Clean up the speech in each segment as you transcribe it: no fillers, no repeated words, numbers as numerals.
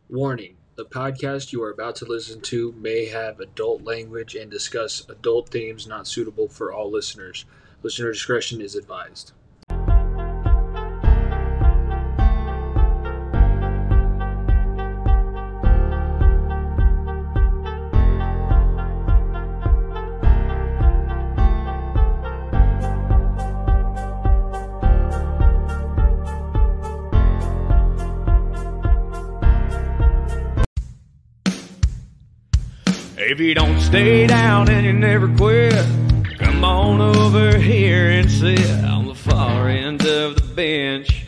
Warning: the podcast you are about to listen to may have adult language and discuss adult themes not suitable for all listeners. Listener discretion is advised. If you don't stay down and you never quit, come on over here and sit on the far end of the bench.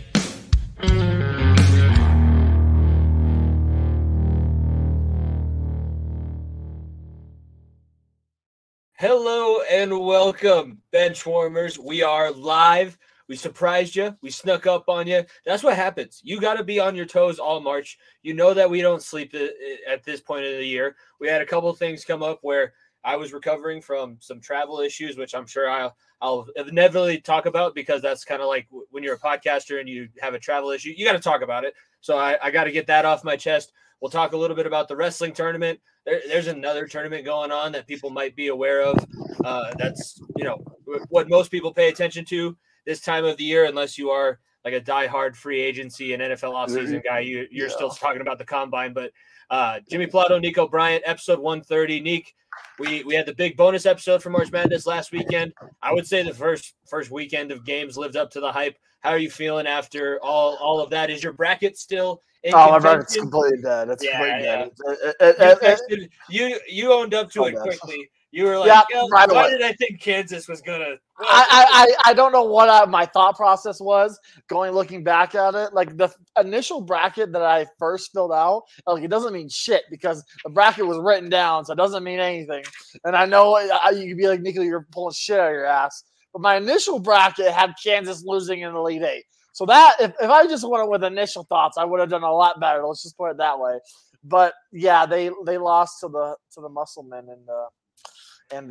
Hello and welcome, Benchwarmers. We are live. We surprised you. We snuck up on you. That's what happens. You got to be on your toes all March. You know that we don't sleep at this point of the year. We had a couple of things come up where I was recovering from some travel issues, which I'm sure I'll inevitably talk about because that's kind of like when you're a podcaster and you have a travel issue, you got to talk about it. So I got to get that off my chest. We'll talk a little bit about the wrestling tournament. There's another tournament going on that people might be aware of. That's, what most people pay attention to this time of the year, unless you are like a diehard free agency and NFL offseason guy. You're still talking about the combine. But Jimmy Plato, Nico Bryant, episode 130. Nick, we had the big bonus episode for March Madness last weekend. I would say the first weekend of games lived up to the hype. How are you feeling after all of that? Is your bracket still in my contention? bracket's completely dead. It's completely dead. You owned up to it quickly. You were like, right why away. did I think Kansas was going to – I don't know what my thought process was looking back at it. Like the initial bracket that I first filled out, like it doesn't mean shit because the bracket was written down, so it doesn't mean anything. And I know you could be like, Nico, you're pulling shit out of your ass. But my initial bracket had Kansas losing in the Elite Eight. So that if I just went with initial thoughts, I would have done a lot better. Let's just put it that way. But yeah, they lost to the Musclemen and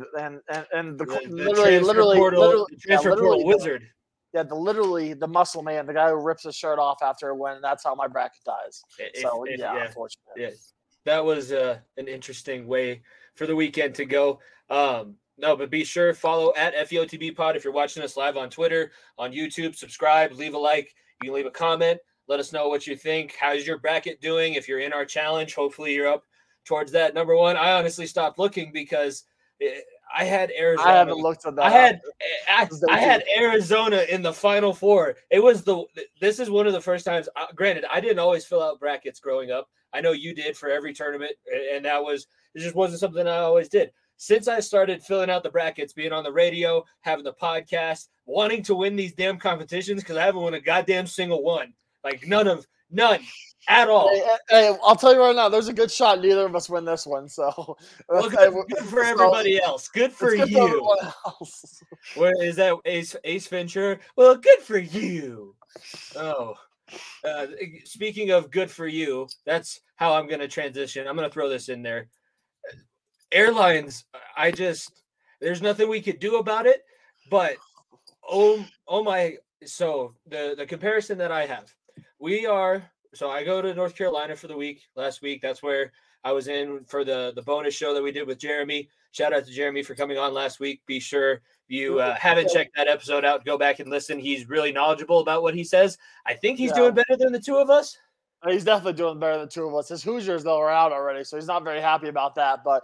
the transfer portal wizard. The muscle man, the guy who rips his shirt off after a win. That's how my bracket dies. Unfortunately. Yeah, that was an interesting way for the weekend to go. No, but be sure follow at FEOTB Pod if you're watching us live on Twitter, on YouTube. Subscribe, leave a like. You can leave a comment. Let us know what you think. How's your bracket doing? If you're in our challenge, hopefully you're up towards that number one. I honestly stopped looking because I had Arizona. I haven't looked at that. I had Arizona in the Final Four. This is one of the first times. Granted, I didn't always fill out brackets growing up. I know you did for every tournament, and it just wasn't something I always did. Since I started filling out the brackets, being on the radio, having the podcast, wanting to win these damn competitions because I haven't won a goddamn single one. Like none at all. Hey, I'll tell you right now, there's a good shot neither of us win this one. So good for everybody else. Good for you. For everyone else. Where is that Ace Ventura? Well, good for you. Oh. Speaking of good for you, that's how I'm going to transition. I'm going to throw this in there. Airlines, there's nothing we could do about it, but oh my, so the comparison that I have, so I go to North Carolina for the week last week. That's where I was in for the bonus show that we did with Jeremy. Shout out to Jeremy for coming on last week. Be sure you haven't checked that episode out, go back and listen. He's really knowledgeable about what he says. I think he's doing better than the two of us. He's definitely doing better than the two of us. His Hoosiers, though, are out already, so he's not very happy about that. But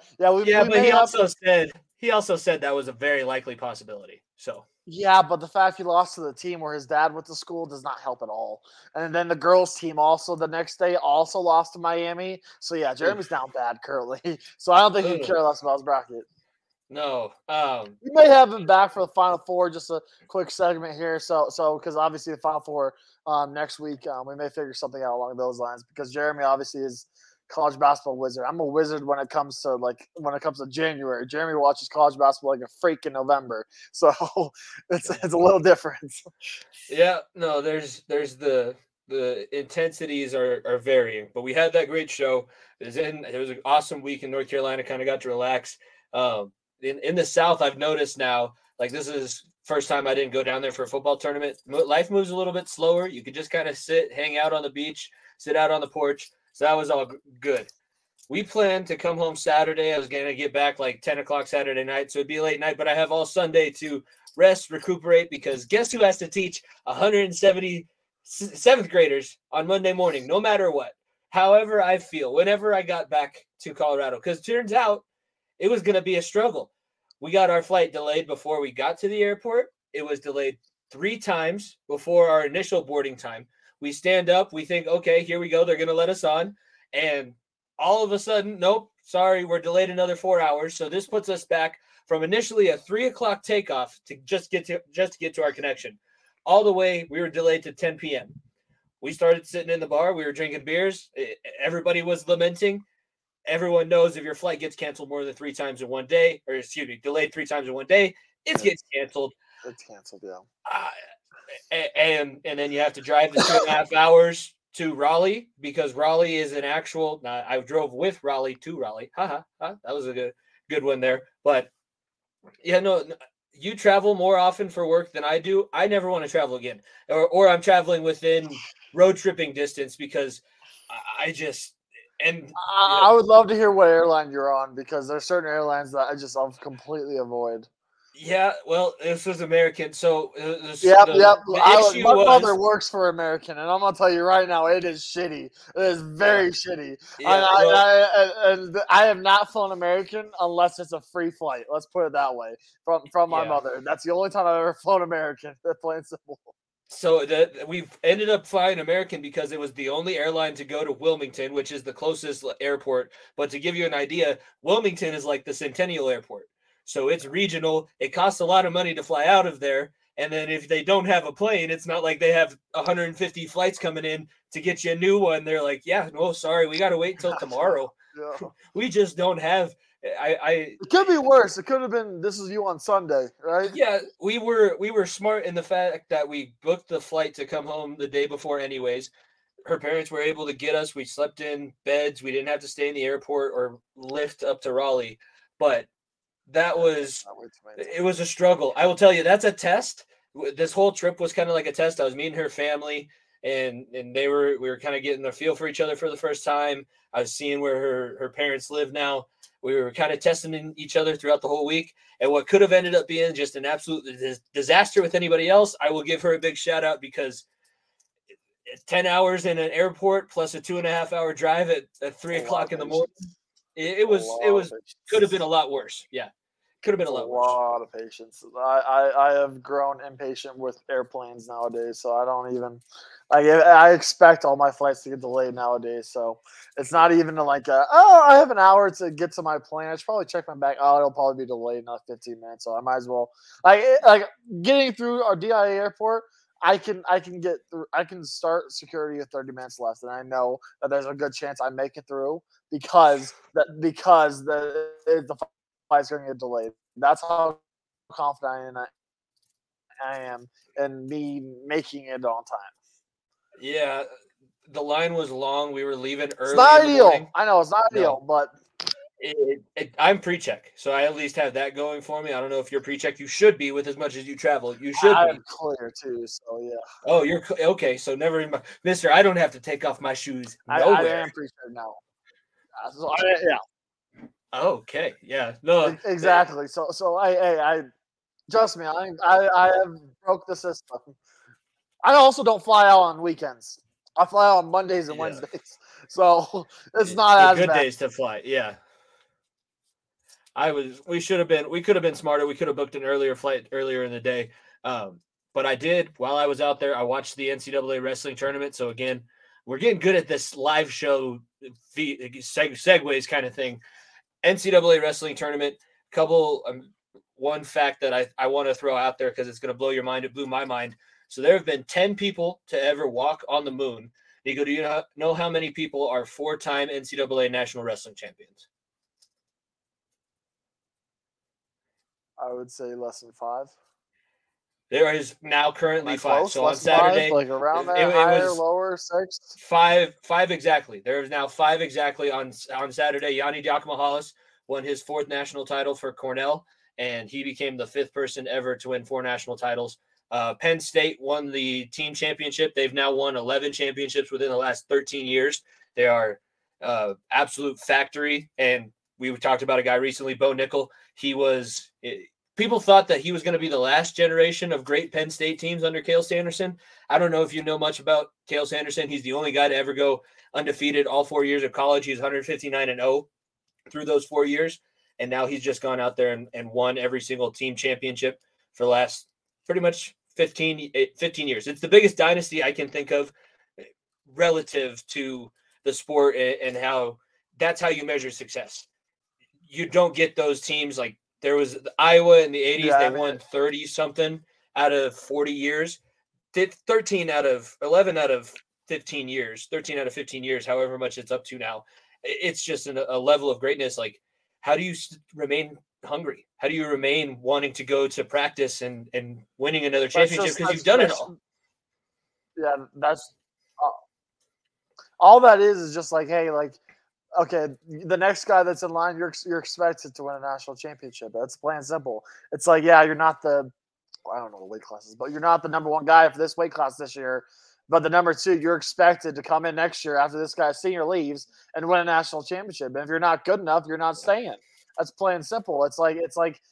he also said that was a very likely possibility. So but the fact he lost to the team where his dad went to school does not help at all. And then the girls' team also the next day also lost to Miami. So Jeremy's down bad currently. So I don't think he can care less about his bracket. No. We may have him back for the Final Four. Just a quick segment here. So because obviously the Final Four next week, we may figure something out along those lines because Jeremy obviously is college basketball wizard. I'm a wizard when it comes to January. Jeremy watches college basketball like a freak in November. So it's a little different. Yeah, no, there's the intensities are varying, but we had that great show. It was an awesome week in North Carolina, kind of got to relax. In the South, I've noticed now, like this is first time I didn't go down there for a football tournament. Life moves a little bit slower. You could just kind of sit, hang out on the beach, sit out on the porch. So that was all good. We planned to come home Saturday. I was going to get back like 10 o'clock Saturday night, so it'd be a late night, but I have all Sunday to rest, recuperate, because guess who has to teach 177th graders on Monday morning, no matter what? However I feel, whenever I got back to Colorado, because it turns out it was going to be a struggle. We got our flight delayed before we got to the airport. It was delayed 3 times before our initial boarding time. We stand up, we think, okay, here we go. They're going to let us on. And all of a sudden, nope, sorry, we're delayed another 4 hours. So this puts us back from initially a 3 o'clock takeoff to just get to our connection. All the way, we were delayed to 10 p.m. We started sitting in the bar. We were drinking beers. Everybody was lamenting. Everyone knows if your flight gets canceled more than 3 times in one day, or excuse me, delayed 3 times in one day, it gets canceled. It's canceled, yeah. And then you have to drive the 2.5 hours to Raleigh, because Raleigh is an actual. I drove with Raleigh to Raleigh. That was a good one there. But yeah, no, you travel more often for work than I do. I never want to travel again, or I'm traveling within road tripping distance, because I just I would love to hear what airline you're on, because there's certain airlines that I'll completely avoid. Yeah, well, this was American, so yep. My mother was, works for American, and I'm gonna tell you right now, it is shitty. It is very shitty. Yeah, and I have not flown American unless it's a free flight. Let's put it that way. From my mother, that's the only time I've ever flown American. Plain and simple. So we've ended up flying American because it was the only airline to go to Wilmington, which is the closest airport. But to give you an idea, Wilmington is like the Centennial Airport. So it's regional. It costs a lot of money to fly out of there. And then if they don't have a plane, it's not like they have 150 flights coming in to get you a new one. They're like, yeah, no, sorry, we got to wait till tomorrow. Yeah. We just don't have. It could be worse. It could have been, this is you on Sunday, right? Yeah, we were smart in the fact that we booked the flight to come home the day before anyways. Her parents were able to get us. We slept in beds. We didn't have to stay in the airport or lift up to Raleigh. But it was a struggle. I will tell you, that's a test. This whole trip was kind of like a test. I was meeting her family, and we were kind of getting a feel for each other for the first time. I was seeing where her parents live now. We were kind of testing each other throughout the whole week. And what could have ended up being just an absolute disaster with anybody else, I will give her a big shout out, because 10 hours in an airport plus a 2.5 hour drive at 3 o'clock in the morning. It could have been a lot worse. Yeah. Could have been a lot worse. A lot of patience. I have grown impatient with airplanes nowadays, so I don't even. I expect all my flights to get delayed nowadays, so it's not even like I have an hour to get to my plane. I should probably check my bag. It'll probably be delayed, not 15 minutes, so I might as well. Like getting through our DIA airport, I can get through. I can start security with 30 minutes left, and I know that there's a good chance I make it through because the flight's going to get delayed. That's how confident I am in me making it on time. Yeah, the line was long. We were leaving early. It's not ideal. I know it's not ideal, but I'm pre-check, so I at least have that going for me. I don't know if you're pre-check. You should be with as much as you travel. You should. I'm clear too, so yeah. Oh, you're okay. So never, Mister. I don't have to take off my shoes. I am pre-check now. Yeah. Okay. Yeah. No. Exactly. So I trust me. I have broke the system. I also don't fly out on weekends. I fly out on Mondays and Wednesdays, so it's not as good bad. Days to fly. Yeah. We could have been smarter. We could have booked an earlier flight earlier in the day. But I did, while I was out there, I watched the NCAA wrestling tournament. So again, we're getting good at this live show segues kind of thing. NCAA wrestling tournament, one fact that I want to throw out there because it's going to blow your mind. It blew my mind. So there have been 10 people to ever walk on the moon. Nico, do you know how many people are 4-time NCAA national wrestling champions? I would say less than 5. There is now currently 5. Close? So less on Saturday, 5? Like around that, higher, lower, 6? 5 exactly. There is now 5 exactly on Saturday. Yanni Diakomahalis won his 4th national title for Cornell, and he became the 5th person ever to win 4 national titles. Penn State won the team championship. They've now won 11 championships within the last 13 years. They are absolute factory. And we talked about a guy recently, Bo Nickel. People thought that he was going to be the last generation of great Penn State teams under Cale Sanderson. I don't know if you know much about Cale Sanderson. He's the only guy to ever go undefeated all 4 years of college. He's 159-0 through those 4 years. And now he's just gone out there and won every single team championship for the last pretty much 15 years. It's the biggest dynasty I can think of relative to the sport, and how that's how you measure success. You don't get those teams like there was Iowa in the 80s. Yeah, they won 30 something out of 40 years. Did 11 out of 15 years, 13 out of 15 years, however much it's up to now. It's just a level of greatness. Like, how do you remain hungry? How do you remain wanting to go to practice and winning another championship because you've done it all? Yeah, that's all that is just like, hey, like, okay, the next guy that's in line, you're expected to win a national championship. That's plain and simple. It's like, yeah, you're not I don't know the weight classes, but you're not the number one guy for this weight class this year. But the number two, you're expected to come in next year after this guy's senior leaves and win a national championship. And if you're not good enough, you're not staying. That's plain and simple. It's like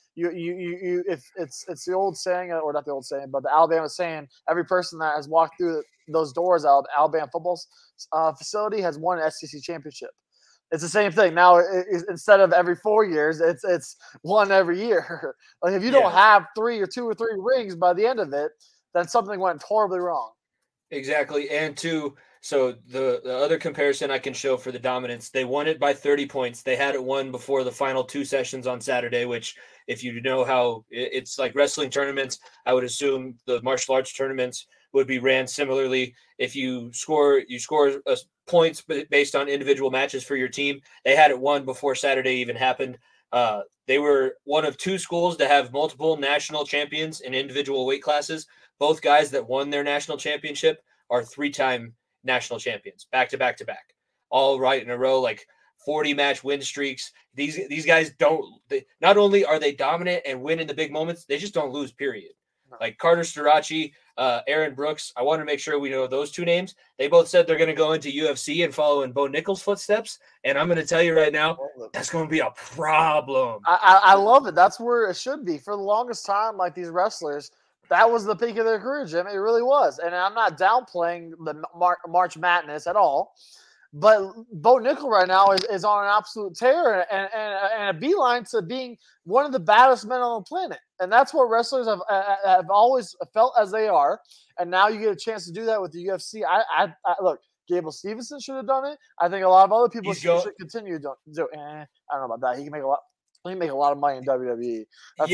you if it's the old saying, or not the old saying, but the Alabama saying, every person that has walked through those doors out of Alabama football facility has won an SEC championship. It's the same thing now. Instead of every 4 years, it's one every year. Like, if you don't have two or three rings by the end of it, then something went horribly wrong. Exactly. And so the other comparison I can show for the dominance, they won it by 30 points. They had it won before the final 2 sessions on Saturday, which, if you know how it's like wrestling tournaments, I would assume the martial arts tournaments would be ran similarly. If you score points based on individual matches for your team. They had it won before Saturday even happened. They were one of 2 schools to have multiple national champions in individual weight classes. Both guys that won their national championship are 3-time national champions, back to back to back, all right in a row, like 40-match win streaks. These guys not only are they dominant and win in the big moments, they just don't lose, period. Like Carter Starachi, Aaron Brooks, I want to make sure we know those 2 names. They both said they're going to go into UFC and follow in Bo Nickel's footsteps. And I'm going to tell you right now, that's going to be a problem. I love it. That's where it should be. For the longest time, like these wrestlers, that was the peak of their career, Jim. It really was. And I'm not downplaying the March Madness at all. But Bo Nickel right now is on an absolute tear and a beeline to being one of the baddest men on the planet. And that's what wrestlers have always felt as they are. And now you get a chance to do that with the UFC. I look, Gable Stevenson should have done it. I think a lot of other people should continue to do it. I don't know about that. He can make a lot of money in WWE. That's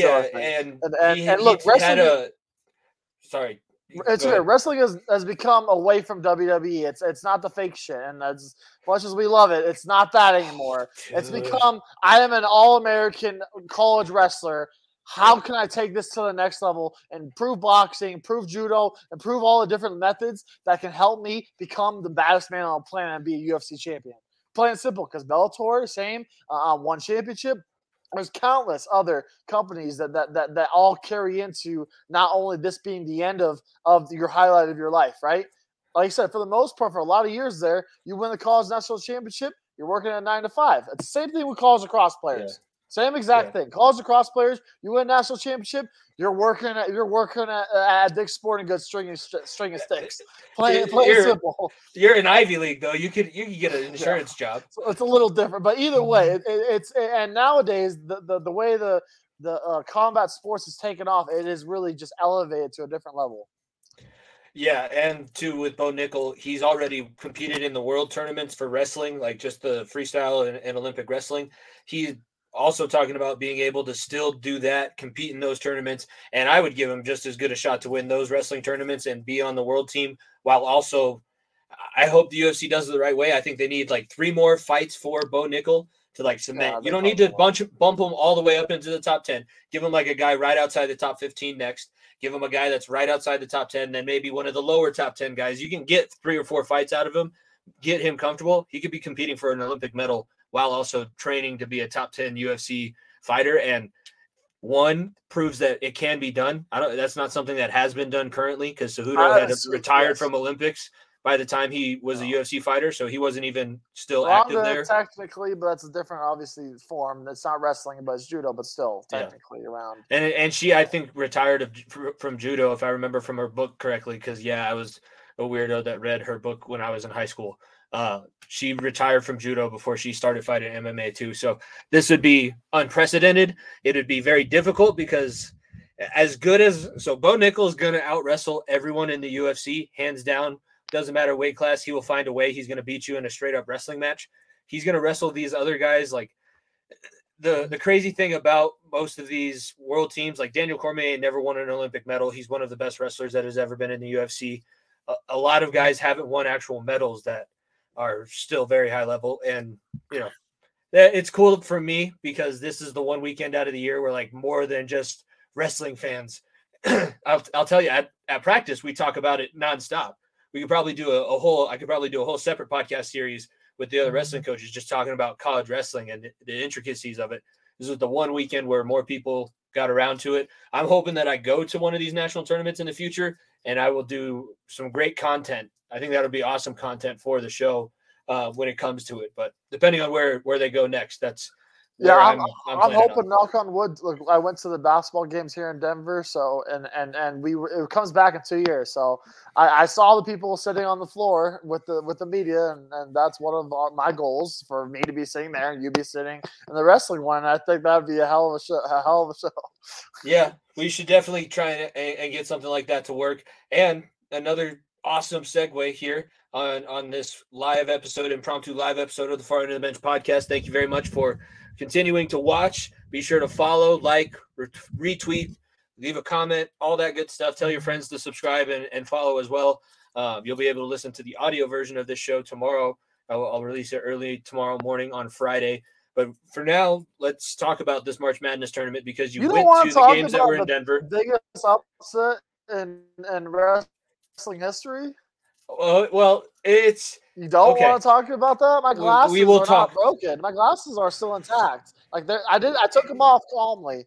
and look, wrestling. Sorry. It's okay. Wrestling has become away from WWE. It's not the fake shit, and as much as we love it, it's not that anymore. It's become, I am an all-American college wrestler. How can I take this to the next level and improve boxing, improve judo, improve all the different methods that can help me become the baddest man on the planet and be a UFC champion? Plain and simple, because Bellator, same, won championship. There's countless other companies that all carry into not only this being the end of your highlight of your life, right? Like I said, for the most part, for a lot of years there, you win the college national championship, you're working at 9 to 5. It's the same thing with college lacrosse players. Yeah. Same exact thing. College lacrosse players, you win a national championship, you're working at Dick's Sporting Goods stringing sticks. Plain simple. You're in Ivy League though. You could get an insurance job. So it's a little different, but either way, it's and nowadays the way the combat sports is taken off, it is really just elevated to a different level. Yeah, and too with Bo Nickel, he's already competed in the world tournaments for wrestling, like just the freestyle and Olympic wrestling. He's also talking about being able to still do that, compete in those tournaments, and I would give him just as good a shot to win those wrestling tournaments and be on the world team, while also I hope the UFC does it the right way. I think they need like 3 more fights for Bo Nickel to like cement. Yeah, you don't need to bump him all the way up into the top 10. Give him like a guy right outside the top 15 next. Give him a guy that's right outside the top 10, then maybe one of the lower top 10 guys. You can get 3 or 4 fights out of him, get him comfortable. He could be competing for an Olympic medal while also training to be a top 10 UFC fighter. And one proves that it can be done. That's not something that has been done currently, because Cejudo had retired from Olympics by the time he was a UFC fighter, so he wasn't even still active there. Technically, but that's a different, obviously, form. It's not wrestling, but it's judo, but still technically around. And she, I think, retired from judo, if I remember from her book correctly, because, I was a weirdo that read her book when I was in high school. She retired from judo before she started fighting MMA too. So this would be unprecedented. It would be very difficult because Bo Nickel is going to out wrestle everyone in the UFC, hands down. Doesn't matter weight class. He will find a way. He's going to beat you in a straight up wrestling match. He's going to wrestle these other guys. Like the crazy thing about most of these world teams, like Daniel Cormier never won an Olympic medal. He's one of the best wrestlers that has ever been in the UFC. A lot of guys haven't won actual medals that are still very high level. And, it's cool for me because this is the one weekend out of the year where like more than just wrestling fans, I'll tell you at practice, we talk about it nonstop. We could probably do I could probably do a whole separate podcast series with the other wrestling coaches, just talking about college wrestling and the intricacies of it. This was the one weekend where more people got around to it. I'm hoping that I go to one of these national tournaments in the future and I will do some great content. I think that'll be awesome content for the show when it comes to it. But depending on where they go next, that's I'm hoping, knock on wood. Look, I went to the basketball games here in Denver, so and it comes back in 2 years. So I saw the people sitting on the floor with the media, and that's one of my goals, for me to be sitting there and you be sitting in the wrestling one. And I think that'd be a hell of a show. Yeah, we should definitely try and get something like that to work. And another awesome segue here on this impromptu live episode of the Far End of the Bench podcast. Thank you very much for continuing to watch. Be sure to follow, like, retweet, leave a comment, all that good stuff. Tell your friends to subscribe and follow as well. You'll be able to listen to the audio version of this show tomorrow. I'll release it early tomorrow morning on Friday. But for now, let's talk about this March Madness tournament because you went to the games that were in Denver. Biggest upset in wrestling history? Well, you don't want to talk about that? My glasses not broken. My glasses are still intact. Like I took them off calmly.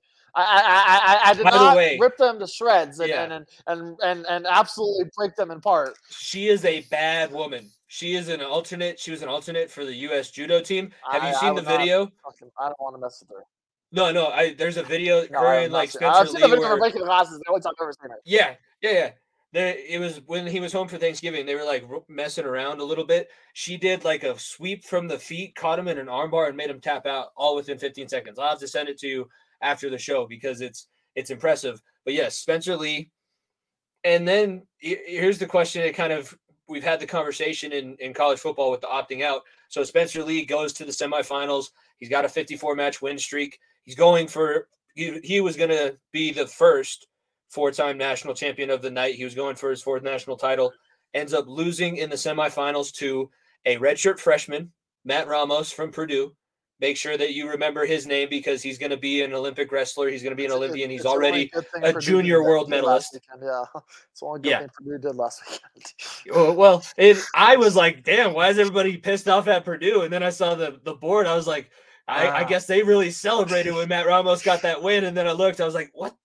I did not rip them to shreds and absolutely break them apart. She is a bad woman. She is an alternate. She was an alternate for the U.S. judo team. Have you seen the video? I don't want to mess with her. No. There's a video. Her and like Spencer Lee. I've seen the video of breaking the glasses. The only time I've ever seen it. Yeah. It was when he was home for Thanksgiving. They were like messing around a little bit. She did like a sweep from the feet, caught him in an armbar, and made him tap out all within 15 seconds. I'll have to send it to you after the show because it's impressive. But yes, Spencer Lee. And then here's the question. We've had the conversation in college football with the opting out. So Spencer Lee goes to the semifinals. He's got a 54-match win streak. He's going for he was going to be the first 4-time national champion of the night. He was going for his 4th national title, ends up losing in the semifinals to a redshirt freshman, Matt Ramos from Purdue. Make sure that you remember his name because he's going to be an Olympic wrestler. He's going to be an Olympian. He's already a junior world medalist. Yeah, it's the only good thing Purdue did last Well, weekend. I was like, damn, why is everybody pissed off at Purdue? And then I saw the board. I was like, I guess they really celebrated when Matt Ramos got that win. And then I looked. I was like, what?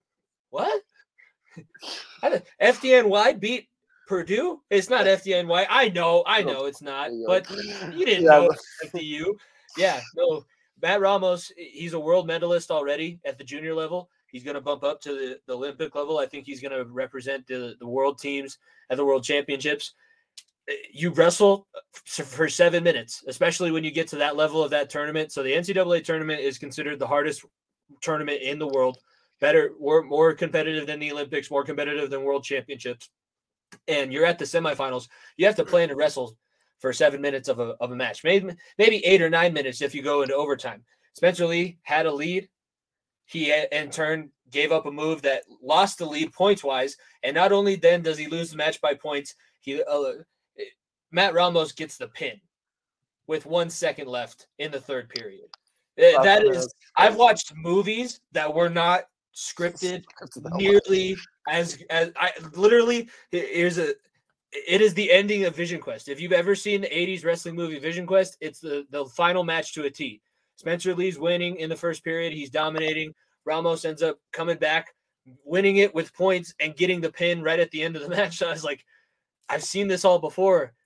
FDNY beat Purdue? It's not FDNY. I know it's not, but you didn't know FDU. Yeah, no. Matt Ramos, he's a world medalist already at the junior level. He's going to bump up to the Olympic level. I think he's going to represent the world teams at the world championships. You wrestle for 7 minutes, especially when you get to that level of that tournament. So the NCAA tournament is considered the hardest tournament in the world. Better, more competitive than the Olympics, more competitive than world championships. And you're at the semifinals. You have to plan to wrestle for 7 minutes of a match, maybe 8 or 9 minutes if you go into overtime. Spencer Lee had a lead. He, in turn, gave up a move that lost the lead points-wise. And not only then does he lose the match by points, Matt Ramos gets the pin with 1 second left in the 3rd period. I've watched movies that were not scripted nearly as I literally it is the ending of Vision Quest. If you've ever seen the 80s wrestling movie Vision Quest, it's the final match to a T. Spencer Lee's winning in the 1st period. He's dominating. Ramos ends up coming back, winning it with points and getting the pin right at the end of the match. So I was like, I've seen this all before.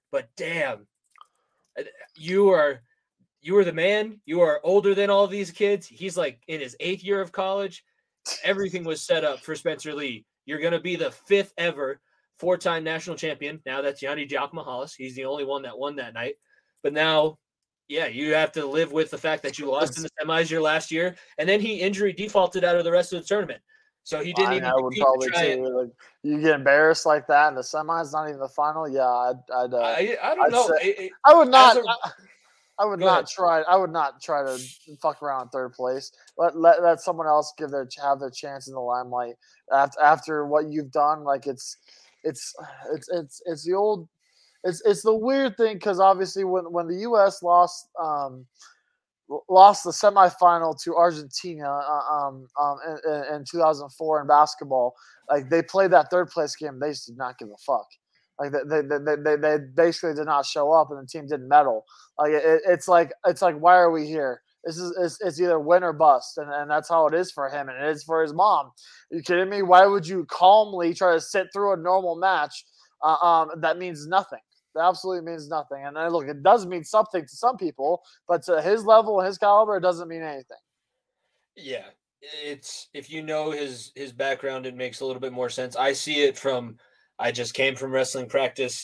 but damn, you are the man. You are older than all these kids. He's like in his 8th year of college. Everything was set up for Spencer Lee. You're going to be the 5th ever 4-time national champion. Now that's Yanni Giacomo-Hallis. He's the only one that won that night. But now, yeah, you have to live with the fact that you lost in the semis your last year, and then he injury defaulted out of the rest of the tournament. So he didn't even. I would probably too. Like, you get embarrassed like that in the semis, not even the final. Yeah, I don't know. I would not. I would not try. I would not try to fuck around in 3rd place. Let someone else have their chance in the limelight after what you've done. Like it's the old. It's the weird thing because obviously when the U.S. lost the semifinal to Argentina in 2004 in basketball, like they played that 3rd place game, they just did not give a fuck. Like they basically did not show up, and the team didn't medal. Like it's like why are we here? It's either win or bust, and that's how it is for him, and it is for his mom. Are you kidding me? Why would you calmly try to sit through a normal match? That means nothing. That absolutely means nothing. And look, it does mean something to some people, but to his level and his caliber, it doesn't mean anything. Yeah, it's if you know his background, it makes a little bit more sense. I see it from. I just came from wrestling practice.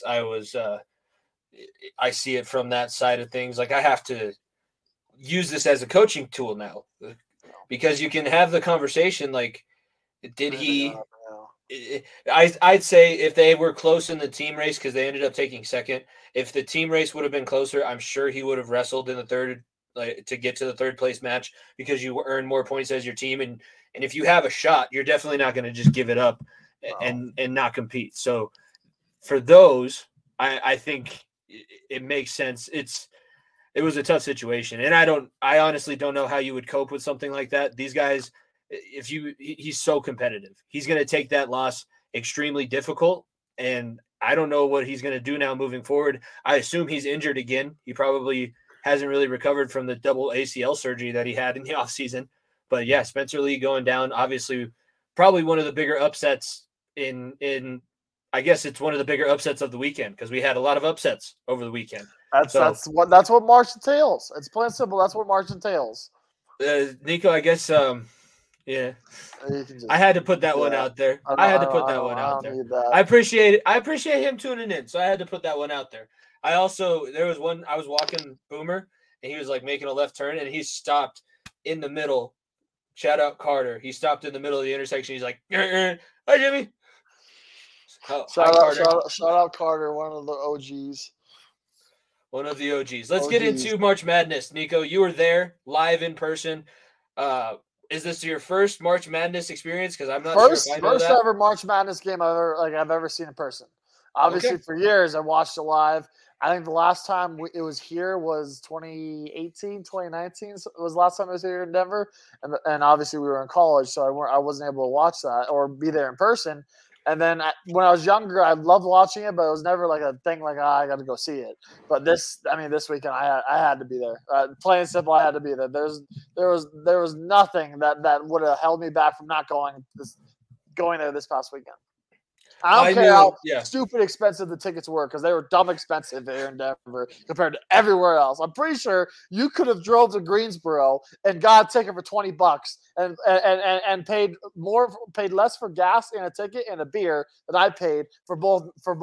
I see it from that side of things. Like I have to use this as a coaching tool now because you can have the conversation. Like, did he? I'd say if they were close in the team race because they ended up taking 2nd. If the team race would have been closer, I'm sure he would have wrestled in the 3rd, like to get to the 3rd place match because you earn more points as your team. And if you have a shot, you're definitely not going to just give it up and not compete. So for those, I think it makes sense. It was a tough situation, and I honestly don't know how you would cope with something like that. These guys. He's so competitive. He's going to take that loss extremely difficult, and I don't know what he's going to do now moving forward. I assume he's injured again. He probably hasn't really recovered from the double ACL surgery that he had in the offseason. But yeah, Spencer Lee going down, obviously probably one of the bigger upsets in I guess it's one of the bigger upsets of the weekend because we had a lot of upsets over the weekend. That's what March entails. It's plain and simple. That's what March entails. Nico, I guess yeah, I had to put that one out there. I had to put that one out there. I appreciate it. I appreciate him tuning in, so I had to put that one out there. There was one, I was walking Boomer, and he was like making a left turn, and he stopped in the middle. Shout out Carter. He stopped in the middle of the intersection. He's like, "Hi, Jimmy." Shout out Carter, one of the OGs. One of the OGs. Let's get into March Madness. Nico, you were there live in person. Is this your first March Madness experience? Because I'm not sure if I know first ever March Madness game I've ever seen in person. Obviously, for years I watched it live. I think the last time it was here was 2018, 2019. So it was the last time I was here in Denver, and obviously we were in college, so I wasn't able to watch that or be there in person. And then when I was younger, I loved watching it, but it was never like a thing like, I got to go see it. But this weekend, I had to be there. Plain and simple, I had to be there. There was nothing that would have held me back from not going there this past weekend. I don't care how stupid expensive the tickets were because they were dumb expensive here in Denver compared to everywhere else. I'm pretty sure you could have drove to Greensboro and got a ticket for $20 and paid less for gas and a ticket and a beer than I paid for both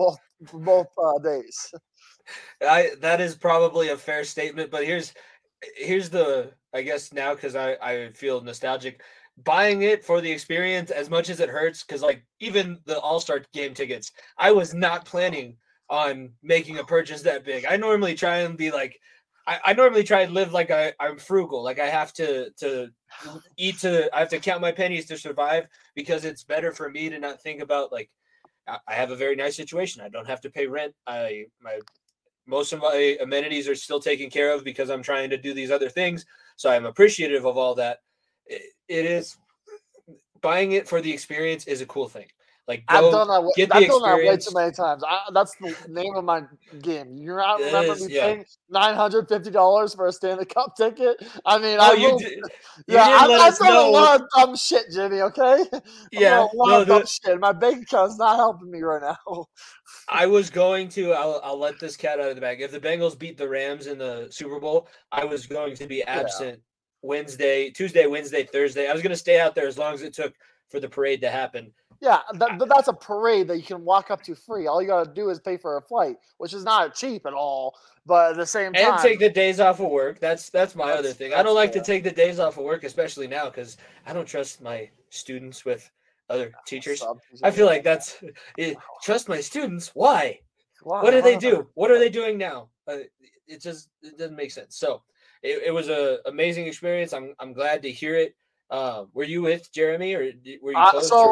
days. That is probably a fair statement, but here's the, I guess now because I feel nostalgic. Buying it for the experience as much as it hurts, because like even the All-Star game tickets, I was not planning on making a purchase that big. I normally try and be like, I normally try and live like I'm frugal. Like I have to eat I have to count my pennies to survive because it's better for me to not think about like I have a very nice situation. I don't have to pay rent. Most of my amenities are still taken care of because I'm trying to do these other things. So I'm appreciative of all that. It is buying it for the experience is a cool thing. Like, I've go done that. get the I've done that way experience. too many times. That's the name of my game. You not It remember is, me yeah. paying $950 for a Stanley Cup ticket? I mean, Oh, I you will. did. You Yeah, didn't let I've us done a know. lot of dumb shit, Jimmy. Okay, I've done Yeah, a lot no, of dumb shit. My bank account's not helping me right now. I was going to. I'll let this cat out of the bag. If the Bengals beat the Rams in the Super Bowl, I was going to be absent Tuesday, Wednesday, Thursday. I was going to stay out there as long as it took for the parade to happen. Yeah, but that's a parade that you can walk up to free. All you got to do is pay for a flight, which is not cheap at all. But at the same And time, take the days off of work. That's my other thing. I don't like to fair. take the days off of work, especially now, because I don't trust my students with other teachers. I feel like that's trust my students. Why? Wow. What did they do? What are they doing now? It doesn't make sense. So it was an amazing experience. I'm glad to hear it. Were you with Jeremy, or were you close? So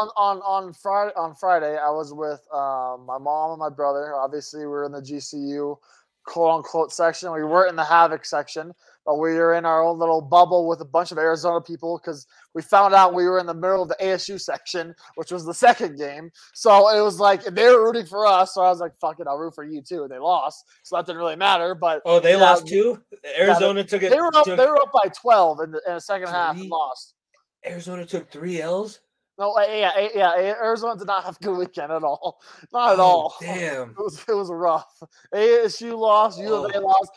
on Friday, I was with my mom and my brother. Obviously, we were in the GCU quote unquote section. We weren't in the Havoc section, but we were in our own little bubble with a bunch of Arizona people because we found out we were in the middle of the ASU section, which was the second game. So it was like they were rooting for us. So I was like, "Fuck it, I'll root for you too." They lost, so that didn't really matter. But they lost too. Arizona took it. They were up by 12 in the second half and lost. Arizona took 3 L's. No, yeah. Arizona did not have a good weekend at all. Not at all. Damn. It was rough. ASU lost. U of A lost.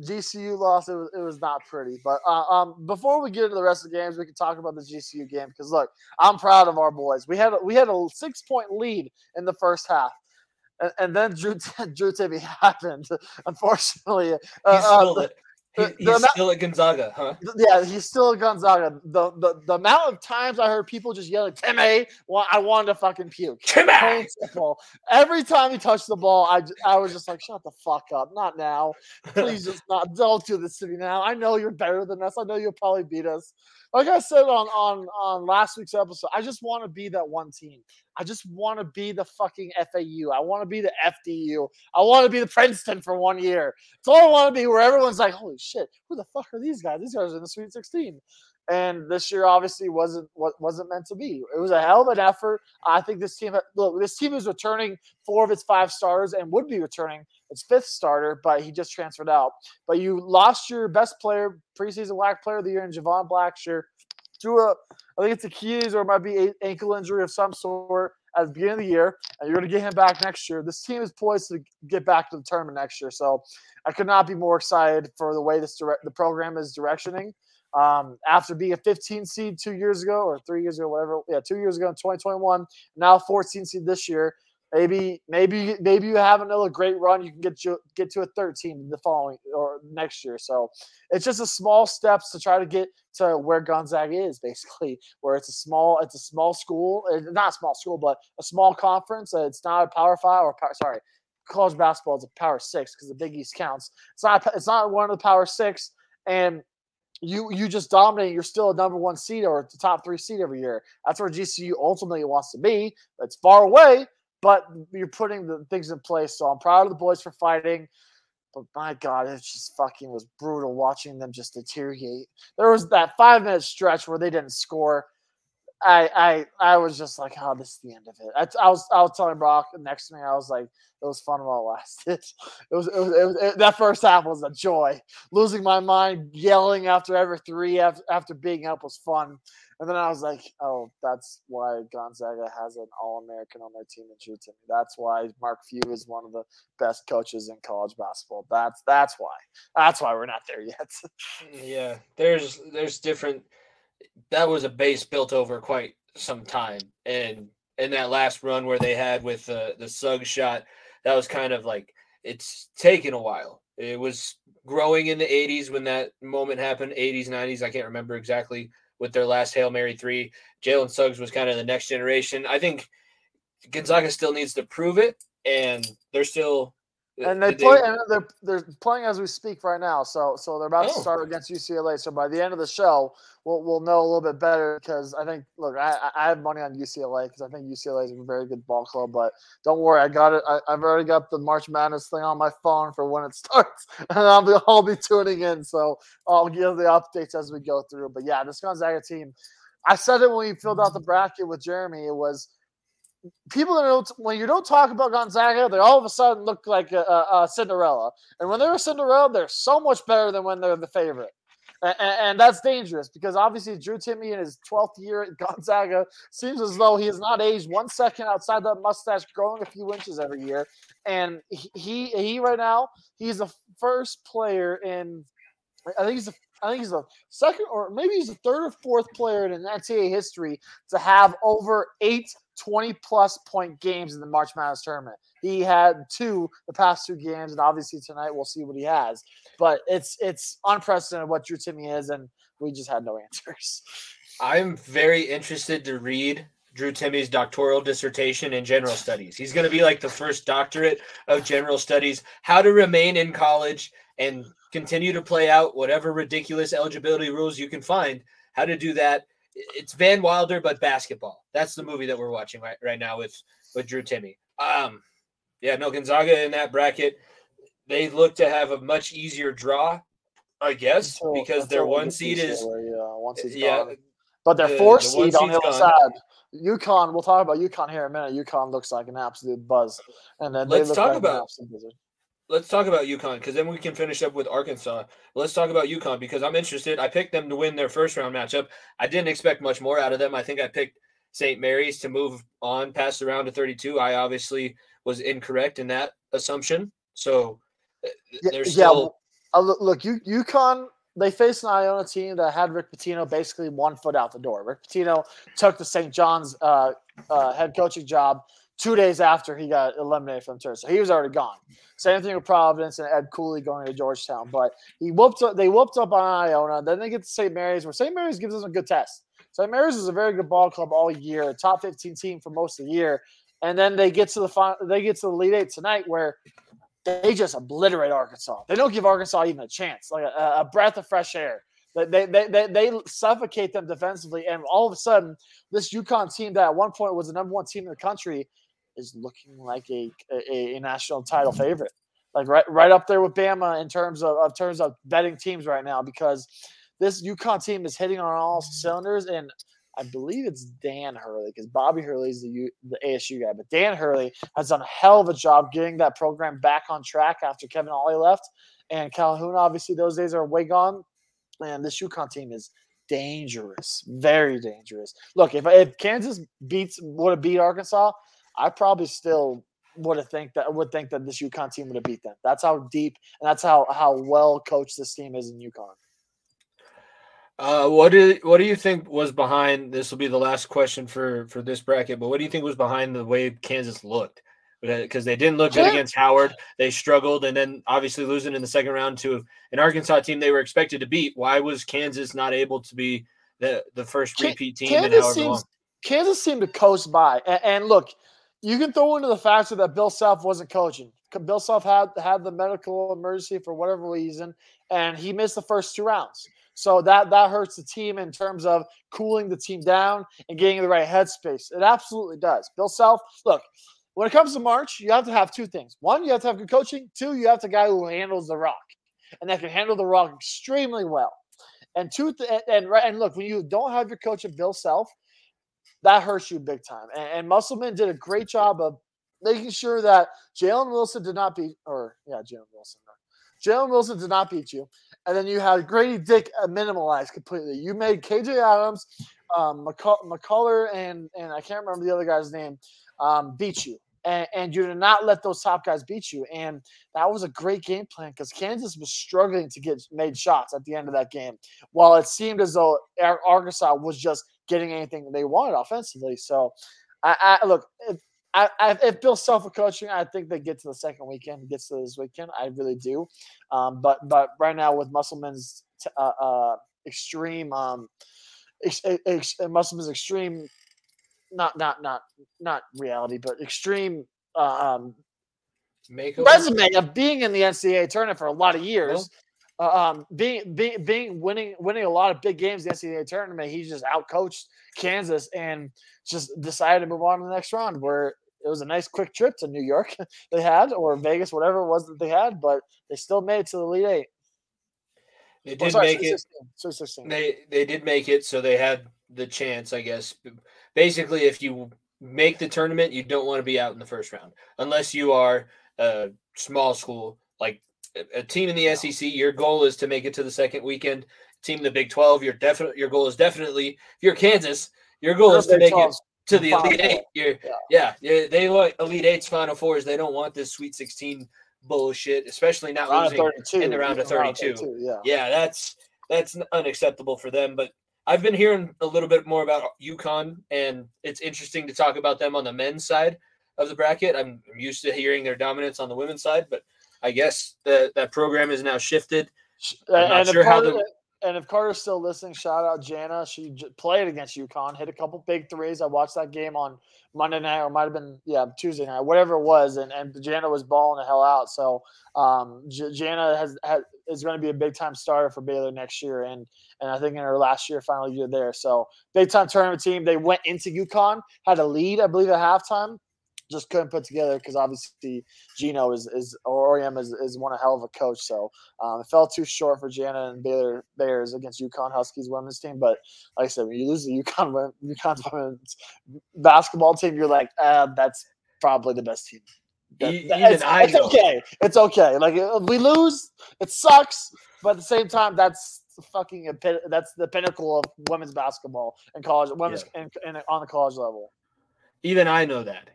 GCU lost. It was not pretty. But before we get into the rest of the games, we can talk about the GCU game because look, I'm proud of our boys. We had a 6-point lead in the first half. And then Drew Timme happened. Unfortunately, he spilled it. He's still at Gonzaga, huh? Yeah, he's still at Gonzaga. The amount of times I heard people just yelling, Timme, I wanted to fucking puke. Timme! Every time he touched the ball, I was just like, shut the fuck up. Not now. Please just don't do this to me now. I know you're better than us. I know you'll probably beat us. Like I said on last week's episode, I just want to be that one team. I just want to be the fucking FAU. I want to be the FDU. I want to be the Princeton for 1 year. It's all I want to be, where everyone's like, holy shit, who the fuck are these guys? These guys are in the Sweet 16. And this year obviously wasn't meant to be. It was a hell of an effort. I think this team is returning 4 of its 5 starters and would be returning its 5th starter, but he just transferred out. But you lost your best player, preseason WAC player of the year in Javon Blackshear, to I think it's Achilles or it might be ankle injury of some sort at the beginning of the year, and you're going to get him back next year. This team is poised to get back to the tournament next year. So I could not be more excited for the way the program is directioning. After being a 15 seed 2 years ago or 3 years ago, whatever. Yeah, 2 years ago in 2021, now 14 seed this year. Maybe you have another great run. You can get to a 13 the following or next year. So it's just a small steps to try to get to where Gonzaga is, basically, where it's a small school, not a small school, but a small conference. It's not a Power 5 or college basketball is a Power 6 because the Big East counts. It's not one of the Power 6, and you just dominate. You're still a number 1 seed or the top 3 seed every year. That's where GCU ultimately wants to be. It's far away, but you're putting the things in place. So I'm proud of the boys for fighting. But my God, it just fucking was brutal watching them just deteriorate. There was that 5-minute stretch where they didn't score. I was just like, oh, this is the end of it. I was telling Brock next to me, I was like, it was fun while it lasted. That first half was a joy. Losing my mind, yelling after every 3 after being up was fun. And then I was like, oh, that's why Gonzaga has an All-American on their team in Drew Timme. That's why Mark Few is one of the best coaches in college basketball. That's why. That's why we're not there yet. Yeah, there's different. That was a base built over quite some time, and in that last run where they had with the Suggs shot, that was kind of like it's taken a while. It was growing in the 80s when that moment happened, 80s, 90s. I can't remember exactly with their last Hail Mary 3. Jalen Suggs was kind of the next generation. I think Gonzaga still needs to prove it, and they're still and they're playing as we speak right now. So they're about to start against UCLA. So by the end of the show, we'll know a little bit better because I think I have money on UCLA because I think UCLA is a very good ball club. But don't worry, I got it. I've already got the March Madness thing on my phone for when it starts, and I'll be tuning in. So I'll give the updates as we go through. But yeah, this Gonzaga team. I said it when we filled out the bracket with Jeremy. It was people that don't, when you don't talk about Gonzaga, they all of a sudden look like a Cinderella. And when they're a Cinderella, they're so much better than when they're the favorite. And that's dangerous because obviously Drew Timme in his 12th year at Gonzaga seems as though he has not aged 1 second outside that mustache growing a few inches every year. And he right now, he's the first player in, I think he's the second or maybe he's the third or fourth player in NCAA history to have over 8 20-plus point games in the March Madness tournament. He had 2 the past 2 games, and obviously tonight we'll see what he has. But it's unprecedented what Drew Timme is, and we just had no answers. I'm very interested to read Drew Timme's doctoral dissertation in general studies. He's going to be like the first doctorate of general studies, how to remain in college and continue to play out whatever ridiculous eligibility rules you can find, how to do that. It's Van Wilder, but basketball. That's the movie that we're watching right now with Drew Timme. Gonzaga in that bracket, they look to have a much easier draw, I guess, because their 1 seed is gone. But their 4 seed on the other side. UConn, we'll talk about UConn here in a minute. UConn looks like an absolute buzz. And then Let's talk about UConn because then we can finish up with Arkansas. Let's talk about UConn because I'm interested. I picked them to win their first round matchup. I didn't expect much more out of them. I think I picked St. Mary's to move on past the round of 32. I obviously was incorrect in that assumption. So they're still look, UConn, they faced an Iona team that had Rick Pitino basically 1 foot out the door. Rick Pitino took the St. John's head coaching job 2 days after he got eliminated from the tournament. So he was already gone. Same thing with Providence and Ed Cooley going to Georgetown. But they whooped up on Iona. Then they get to St. Mary's, where St. Mary's gives us a good test. St. Mary's is a very good ball club all year, a top 15 team for most of the year. And then they get to the Elite Eight tonight, where they just obliterate Arkansas. They don't give Arkansas even a chance, like a breath of fresh air. They suffocate them defensively, and all of a sudden, this UConn team that at one point was the number 1 team in the country is looking like a national title favorite, like right up there with Bama in terms of betting teams right now, because this UConn team is hitting on all cylinders. And I believe it's Dan Hurley, because Bobby Hurley is the ASU guy, but Dan Hurley has done a hell of a job getting that program back on track after Kevin Ollie left, and Calhoun, obviously those days are way gone. And this UConn team is dangerous, very dangerous. Look, if Kansas would have beat Arkansas, I probably still would think that this UConn team would have beat them. That's how deep and that's how well coached this team is in UConn. What do you think was behind? This will be the last question for this bracket. But what do you think was behind the way Kansas looked? Because they didn't look good against Howard. They struggled, and then obviously losing in the second round to an Arkansas team they were expected to beat. Why was Kansas not able to be the first repeat team in however long? Kansas seemed to coast by. And look, you can throw into the factor that Bill Self wasn't coaching. Bill Self had the medical emergency for whatever reason, and he missed the first 2 rounds. So that hurts the team in terms of cooling the team down and getting in the right headspace. It absolutely does. Bill Self, look, when it comes to March, you have to have 2 things. 1, you have to have good coaching. 2, you have the guy who handles the rock, and that can handle the rock extremely well. And look, when you don't have your coach at Bill Self, that hurts you big time. And Musselman did a great job of making sure that Jalen Wilson did not beat you. And then you had Grady Dick minimalized completely. You made KJ Adams, McCullough, and I can't remember the other guy's name, beat you. And you did not let those top guys beat you. And that was a great game plan because Kansas was struggling to get made shots at the end of that game, while it seemed as though Arkansas was just getting anything they wanted offensively. So, if Bill Self were coaching, I think they get to the second weekend, gets to this weekend. I really do. But right now with Musselman's extreme, Musselman's extreme, not reality, but extreme resume of being in the NCAA tournament for a lot of years. Winning a lot of big games in the NCAA tournament, he just outcoached Kansas and just decided to move on to the next round, where it was a nice quick trip to New York they had, or Vegas, whatever it was that they had, but they still made it to the Elite Eight. They did make it. They did make it, so they had the chance, I guess. Basically, if you make the tournament, you don't want to be out in the first round unless you are a small school like a team in the SEC. Your goal is to make it to the second weekend. Team in the Big 12, your goal is definitely, if you're Kansas, your goal is to make it to the Elite Eight. They want Elite Eight's Final Fours. They don't want this Sweet 16 bullshit, especially not losing in the round of 32. Yeah, that's unacceptable for them. But I've been hearing a little bit more about UConn, and it's interesting to talk about them on the men's side of the bracket. I'm used to hearing their dominance on the women's side, but I guess that program is now shifted. I'm not sure how And if Carter's still listening, shout out Jana. She played against UConn, hit a couple big threes. I watched that game on Monday night, or might have been Tuesday night, whatever it was, and Jana was balling the hell out. So Jana is going to be a big time starter for Baylor next year, and I think in her last year, final year there. So big time tournament team. They went into UConn, had a lead, I believe, at halftime. Just couldn't put together because obviously Gino is one a hell of a coach. So it fell too short for Jana and Baylor Bears against UConn Huskies women's team. But like I said, when you lose the UConn women's basketball team, you're like, that's probably the best team. It's okay. It's okay. Like we lose, it sucks. But at the same time, that's the pinnacle of women's basketball and college women's and on the college level. Even I know that.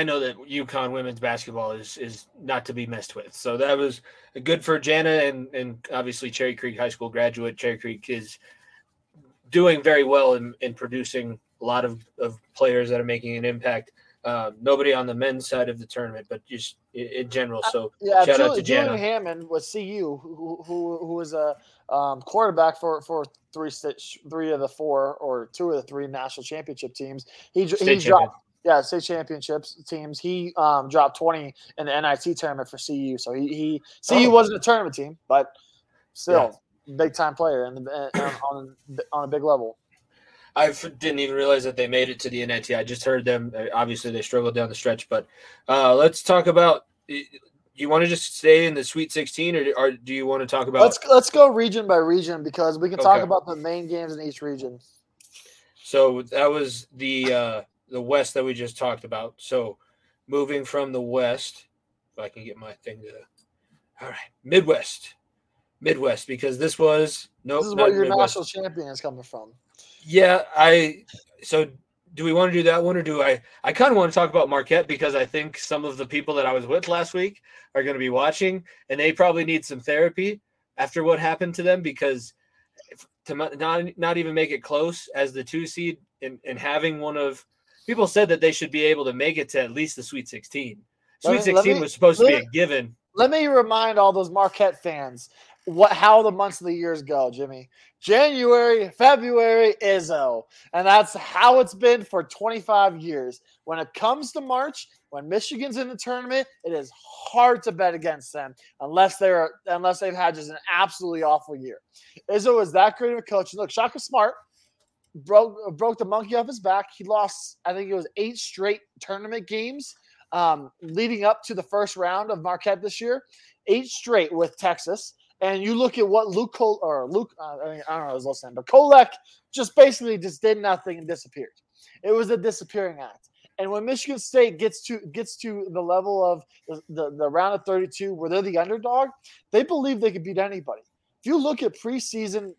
UConn women's basketball is not to be messed with. So that was good for Jana and obviously Cherry Creek High School graduate. Cherry Creek is doing very well in producing a lot of players that are making an impact. Nobody on the men's side of the tournament, but just in general. So shout out to Jana. Julian Hammond was CU, who was a quarterback for three of the four or two of the three national championship teams. He dropped. Yeah, state championships teams. He dropped 20 in the NIT tournament for CU. So CU wasn't a tournament team, but still big time player on a big level. I didn't even realize that they made it to the NIT. I just heard them. Obviously, they struggled down the stretch. But let's talk about. You want to just stay in the Sweet 16, or do you want to talk about? Let's go region by region because we can talk about the main games in each region. So that was the West that we just talked about. So moving from the West, if I can get my thing to – all right, Midwest, because this was – This is where your national champion is coming from. Yeah, so do we want to do that one, or do I kind of want to talk about Marquette because I think some of the people that I was with last week are going to be watching, and they probably need some therapy after what happened to them because to not even make it close as the 2 seed and having one of – people said that they should be able to make it to at least the Sweet 16. Sweet 16 was supposed to be a given. Let me remind all those Marquette fans how the months of the years go, Jimmy. January, February, Izzo. And that's how it's been for 25 years. When it comes to March, when Michigan's in the tournament, it is hard to bet against them unless they've had just an absolutely awful year. Izzo is that great of a coach. And look, Shaka Smart broke the monkey off his back. He lost, I think it was 8 straight tournament games leading up to the first round of Marquette this year. 8 straight with Texas. And you look at what I don't know his last name, but Kolek just basically did nothing and disappeared. It was a disappearing act. And when Michigan State gets to the level of the round of 32 where they're the underdog, they believe they could beat anybody. If you look at pre-conference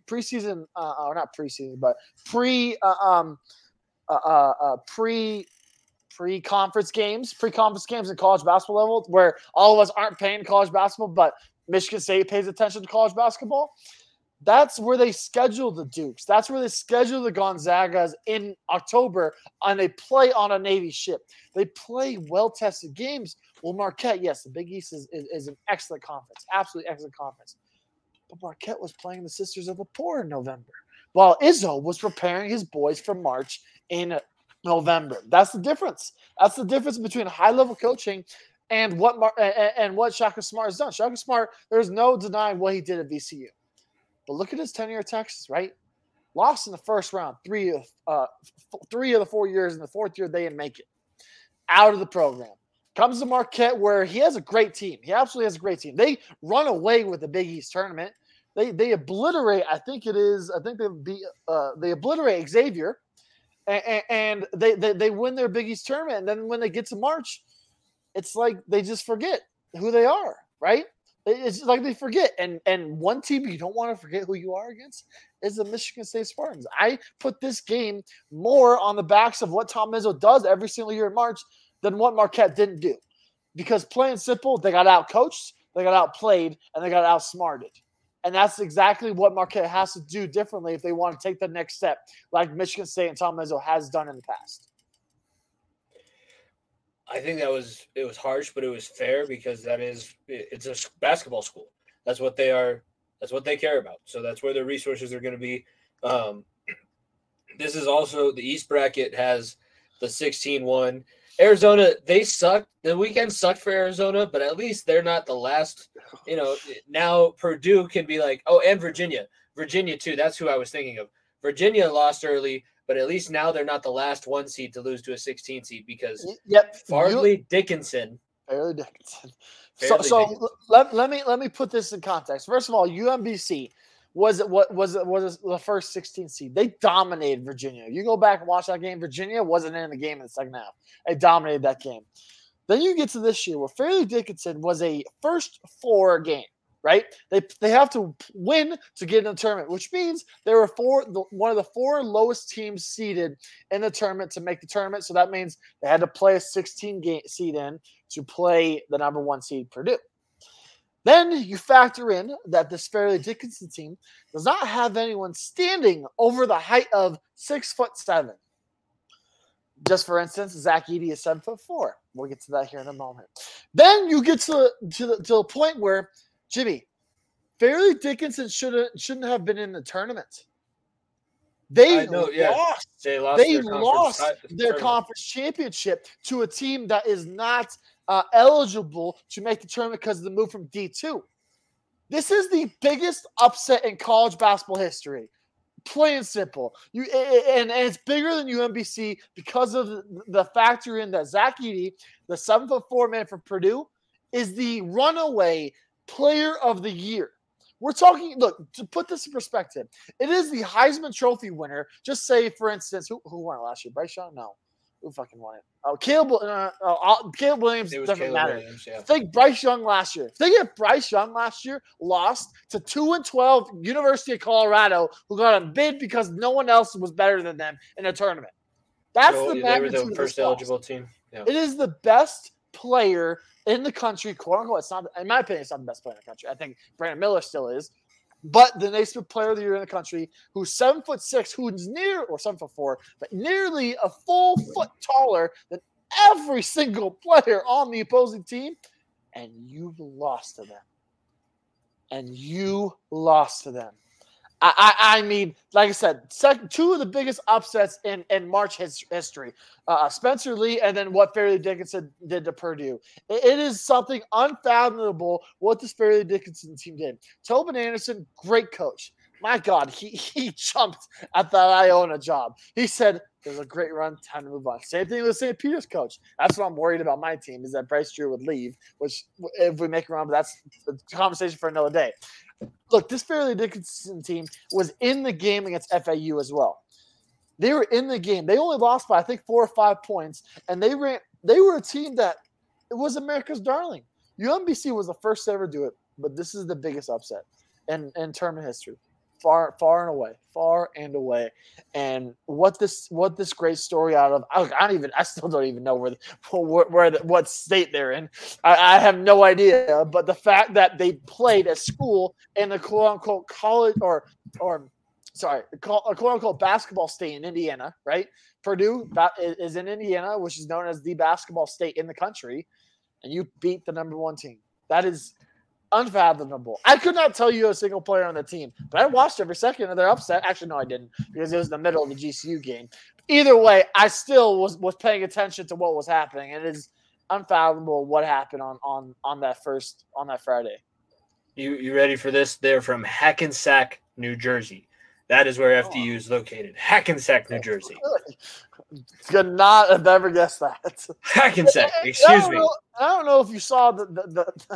games in college basketball level, where all of us aren't paying college basketball, but Michigan State pays attention to college basketball, that's where they schedule the Dukes. That's where they schedule the Gonzagas in October, and they play on a Navy ship. They play well-tested games. Well, Marquette, yes, the Big East is an excellent conference, absolutely excellent conference. But Marquette was playing the Sisters of the Poor in November, while Izzo was preparing his boys for March in November. That's the difference. That's the difference between high-level coaching and what Shaka Smart has done. Shaka Smart, there's no denying what he did at VCU. But look at his tenure at Texas, right? Lost in the first round 3 of the 4 years. In the 4th year, they didn't make it. Out of the program. Comes to Marquette where he has a great team. He absolutely has a great team. They run away with the Big East tournament. They obliterate, they obliterate Xavier. and they win their Big East tournament, and then when they get to March, it's like they just forget who they are, right? It's like they forget. And one team you don't want to forget who you are against is the Michigan State Spartans. I put this game more on the backs of what Tom Izzo does every single year in March than what Marquette didn't do. Because plain and simple, they got out-coached, they got outplayed, and they got outsmarted. And that's exactly what Marquette has to do differently if they want to take the next step, like Michigan State and Tom Izzo has done in the past. I think it was harsh, but it was fair because it's a basketball school. That's what they are. That's what they care about. So that's where their resources are going to be. This is also the East bracket has the 16-1. Arizona, they sucked. The weekend sucked for Arizona, but at least they're not the last. Now Purdue can be like, oh, and Virginia too. That's who I was thinking of. Virginia lost early, but at least now they're not the last 1 seed to lose to a 16 seed because Fairleigh Dickinson. So let me put this in context. First of all, UMBC was the first 16 seed. They dominated Virginia. You go back and watch that game. Virginia wasn't in the game in the second half. They dominated that game. Then you get to this year where Fairleigh Dickinson was a first 4 game. Right? They have to win to get in the tournament, which means they were one of the 4 lowest teams seeded in the tournament to make the tournament. So that means they had to play a 16 game seed in to play the number 1 seed Purdue. Then you factor in that this Fairleigh Dickinson team does not have anyone standing over the height of 6'7". Just for instance, Zach Edey is 7'4". We'll get to that here in a moment. Then you get to the point where Jimmy, Fairleigh Dickinson shouldn't have been in the tournament. They lost. They lost their conference championship to a team that is not eligible to make the tournament because of the move from D2. This is the biggest upset in college basketball history. Plain and simple. And it's bigger than UMBC because of the factor in that Zach Edey, the 7'4" man from Purdue, is the runaway player of the year. We're talking, look, to put this in perspective, it is the Heisman Trophy winner. Just say, for instance, who won it last year? Bryce Young? No. Who fucking won it? Oh, Caleb Williams doesn't matter. Williams, yeah. Think Bryce Young last year. Think if Bryce Young last year lost to 2-12 University of Colorado, who got a bid because no one else was better than them in a tournament. That's the magnitude. They were the first eligible team. Yeah. It is the best player in the country, quote unquote. It's not, in my opinion, it's not the best player in the country. I think Brandon Miller still is, but the Naismith Player of the Year in the country, who's 7'6", who's or 7'4", but nearly a full foot taller than every single player on the opposing team, and you lost to them. I mean, like I said, 2 of the biggest upsets in March history. Spencer Lee and then what Fairleigh Dickinson did to Purdue. It is something unfathomable what this Fairleigh Dickinson team did. Tobin Anderson, great coach. My God, he jumped at that Iona job. He said, there's a great run, time to move on. Same thing with St. Peter's coach. That's what I'm worried about my team, is that Bryce Drew would leave, which if we make a run, but that's a conversation for another day. Look, this Fairleigh Dickinson team was in the game against FAU as well. They were in the game. They only lost by, I think, 4 or 5 points, and they were a team that it was America's darling. UMBC was the first to ever do it, but this is the biggest upset in tournament history. Far and away. And what this great story out of, I still don't even know what state they're in. I have no idea. But the fact that they played at school in the quote unquote college a quote unquote basketball state in Indiana, right? Purdue is in Indiana, which is known as the basketball state in the country, and you beat the number 1 team. That is unfathomable. I could not tell you a single player on the team, but I watched every second of their upset. Actually, no, I didn't, because it was in the middle of the GCU game. Either way, I still was paying attention to what was happening. It is unfathomable what happened on that Friday. You ready for this? They're from Hackensack, New Jersey. That is where FDU is located. Hackensack, New Jersey. Could not have ever guessed that. Hackensack, excuse me. I don't know if you saw the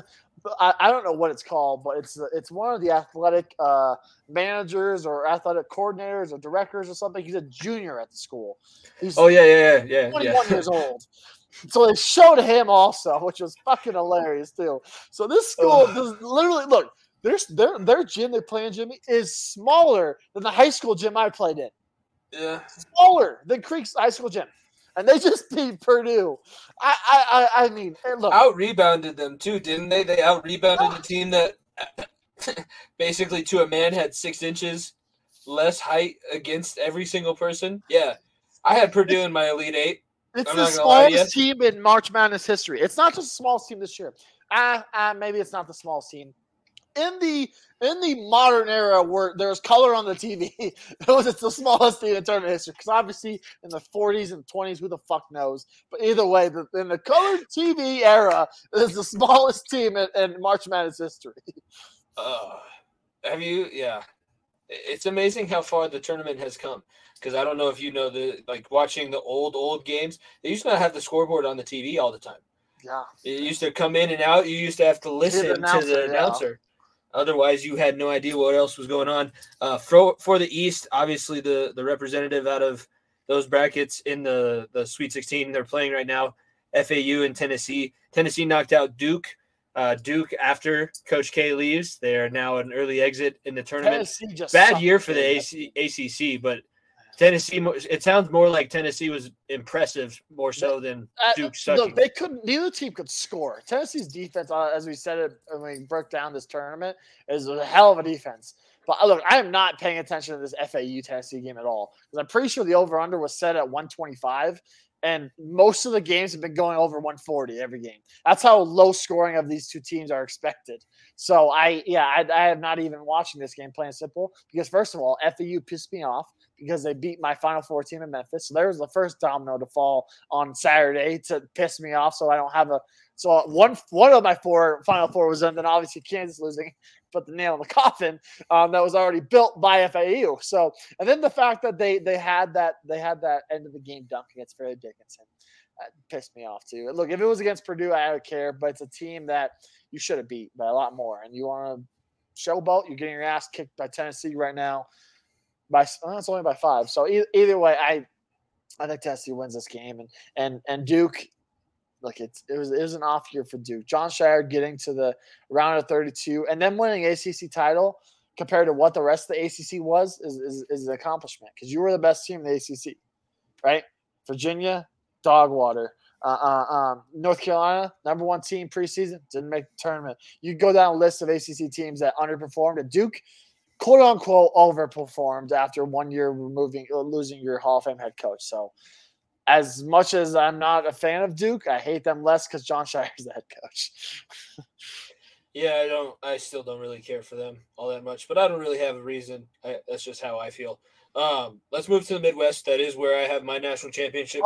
I don't know what it's called, but it's one of the athletic managers or athletic coordinators or directors or something. He's a junior at the school. He's Oh yeah. 21 years old. So they showed him also, which was fucking hilarious too. So this school does literally look. Their gym they play in, Jimmy, is smaller than the high school gym I played in. Yeah. Smaller than Creek's high school gym. And they just beat Purdue. I mean, look. Out rebounded them too, didn't they? They out rebounded a team that basically to a man had 6 inches less height against every single person. Yeah. I had Purdue in my Elite Eight. It's I'm the not gonna lie to you. smallest team in March Madness history. It's not just the smallest team this year. Maybe it's not the smallest team. In the modern era where there's color on the TV, it's the smallest team in tournament history. Because obviously in the 40s and 20s, who the fuck knows? But either way, in the colored TV era, it's the smallest team in March Madness history. Have you? Yeah. It's amazing how far the tournament has come. Because I don't know if you know watching the old games, they used to not have the scoreboard on the TV all the time. Yeah. It used to come in and out. You used to have to listen to the announcer. Otherwise, you had no idea what else was going on. For the East, obviously the representative out of those brackets in the Sweet 16 they're playing right now, FAU and Tennessee. Tennessee knocked out Duke. Duke, after Coach K leaves, they are now an early exit in the tournament. Bad year for the ACC, but Tennessee. It sounds more like Tennessee was impressive more so than Duke sucking. Look, neither team could score. Tennessee's defense, as we said it when we broke down this tournament, is a hell of a defense. But look, I am not paying attention to this FAU Tennessee game at all because I'm pretty sure the over/under was set at 125, and most of the games have been going over 140 every game. That's how low scoring of these two teams are expected. So I am not even watching this game, plain and simple, because first of all, FAU pissed me off because they beat my Final Four team in Memphis. So there was the first domino to fall on Saturday to piss me off. So I don't have so one of my Final Four was in, then obviously Kansas losing, put the nail in the coffin that was already built by FAU. So, and then the fact that they had that end of the game dunk against Fairleigh Dickinson pissed me off too. Look, if it was against Purdue, I don't care, but it's a team that you should have beat by a lot more. And you want to showboat, you're getting your ass kicked by Tennessee right now. It's only by 5. So either way, I think Tennessee wins this game, and Duke. Look, it was an off year for Duke. Jon Scheyer getting to the round of 32 and then winning ACC title compared to what the rest of the ACC was is an accomplishment because you were the best team in the ACC, right? Virginia, dog water. North Carolina, number 1 team preseason, didn't make the tournament. You go down a list of ACC teams that underperformed, and Duke, quote unquote, overperformed after 1 year losing your Hall of Fame head coach. So, as much as I'm not a fan of Duke, I hate them less because Jon Scheyer is the head coach. Yeah, I still don't really care for them all that much, but I don't really have a reason. That's just how I feel. Let's move to the Midwest. That is where I have my national championship.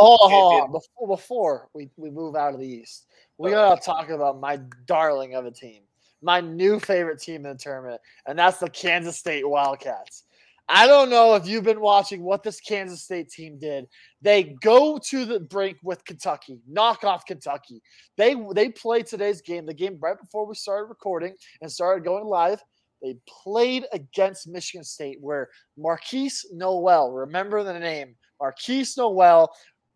Before we move out of the East, we got to talk about my darling of a team, my new favorite team in the tournament, and that's the Kansas State Wildcats. I don't know if you've been watching what this Kansas State team did. They go to the brink with Kentucky, knock off Kentucky. They played today's game, the game right before we started recording and started going live. They played against Michigan State where Marquise Noel, remember the name, Marquise Noel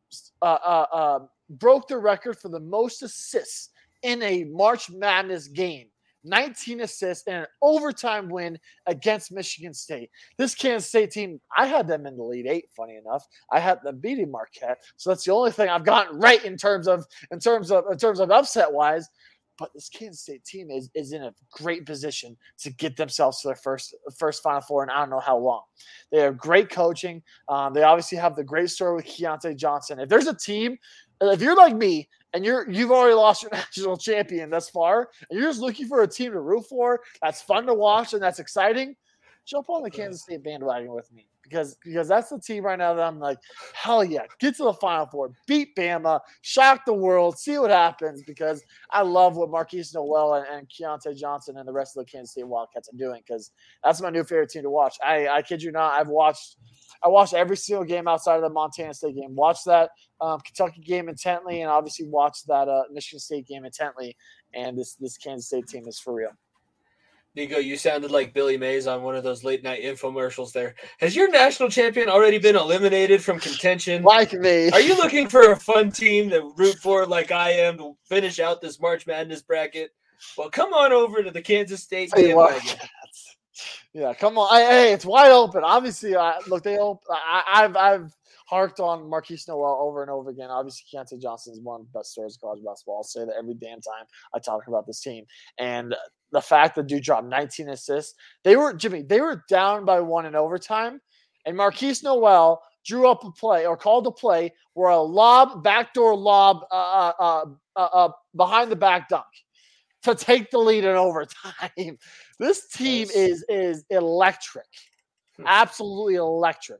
broke the record for the most assists in a March Madness game. 19 assists and an overtime win against Michigan State. This Kansas State team, I had them in the Elite Eight, funny enough. I had them beating Marquette. So that's the only thing I've gotten right in terms of upset wise. But this Kansas State team is in a great position to get themselves to their first Final Four in I don't know how long. They have great coaching. They obviously have the great story with Keontae Johnson. If there's a team, if you're like me and you've already lost your national champion thus far, and you're just looking for a team to root for, that's fun to watch and that's exciting. jump on the Kansas State bandwagon with me because that's the team right now that I'm like, hell yeah, get to the Final Four, beat Bama, shock the world, see what happens because I love what Marquise Noel and Keontae Johnson and the rest of the Kansas State Wildcats are doing because that's my new favorite team to watch. I kid you not, I watched every single game outside of the Montana State game. Watched that Kentucky game intently, and obviously watched that Michigan State game intently. And this Kansas State team is for real. Nico, you sounded like Billy Mays on one of those late night infomercials there. Has your national champion already been eliminated from contention? Like me. Are you looking for a fun team to root for like I am to finish out this March Madness bracket? Well, come on over to the Kansas State bandwagon. Yeah, come on. Hey, it's wide open. Obviously, I've harked on Marquise Noel over and over again. Obviously, Keontae Johnson is one of the best stories of college basketball. I'll say that every damn time I talk about this team. And the fact that dude dropped 19 assists, they were down by 1 in overtime, and Marquise Noel drew up a play or called a play where a backdoor lob behind the back dunk to take the lead in overtime. This team is electric, absolutely electric.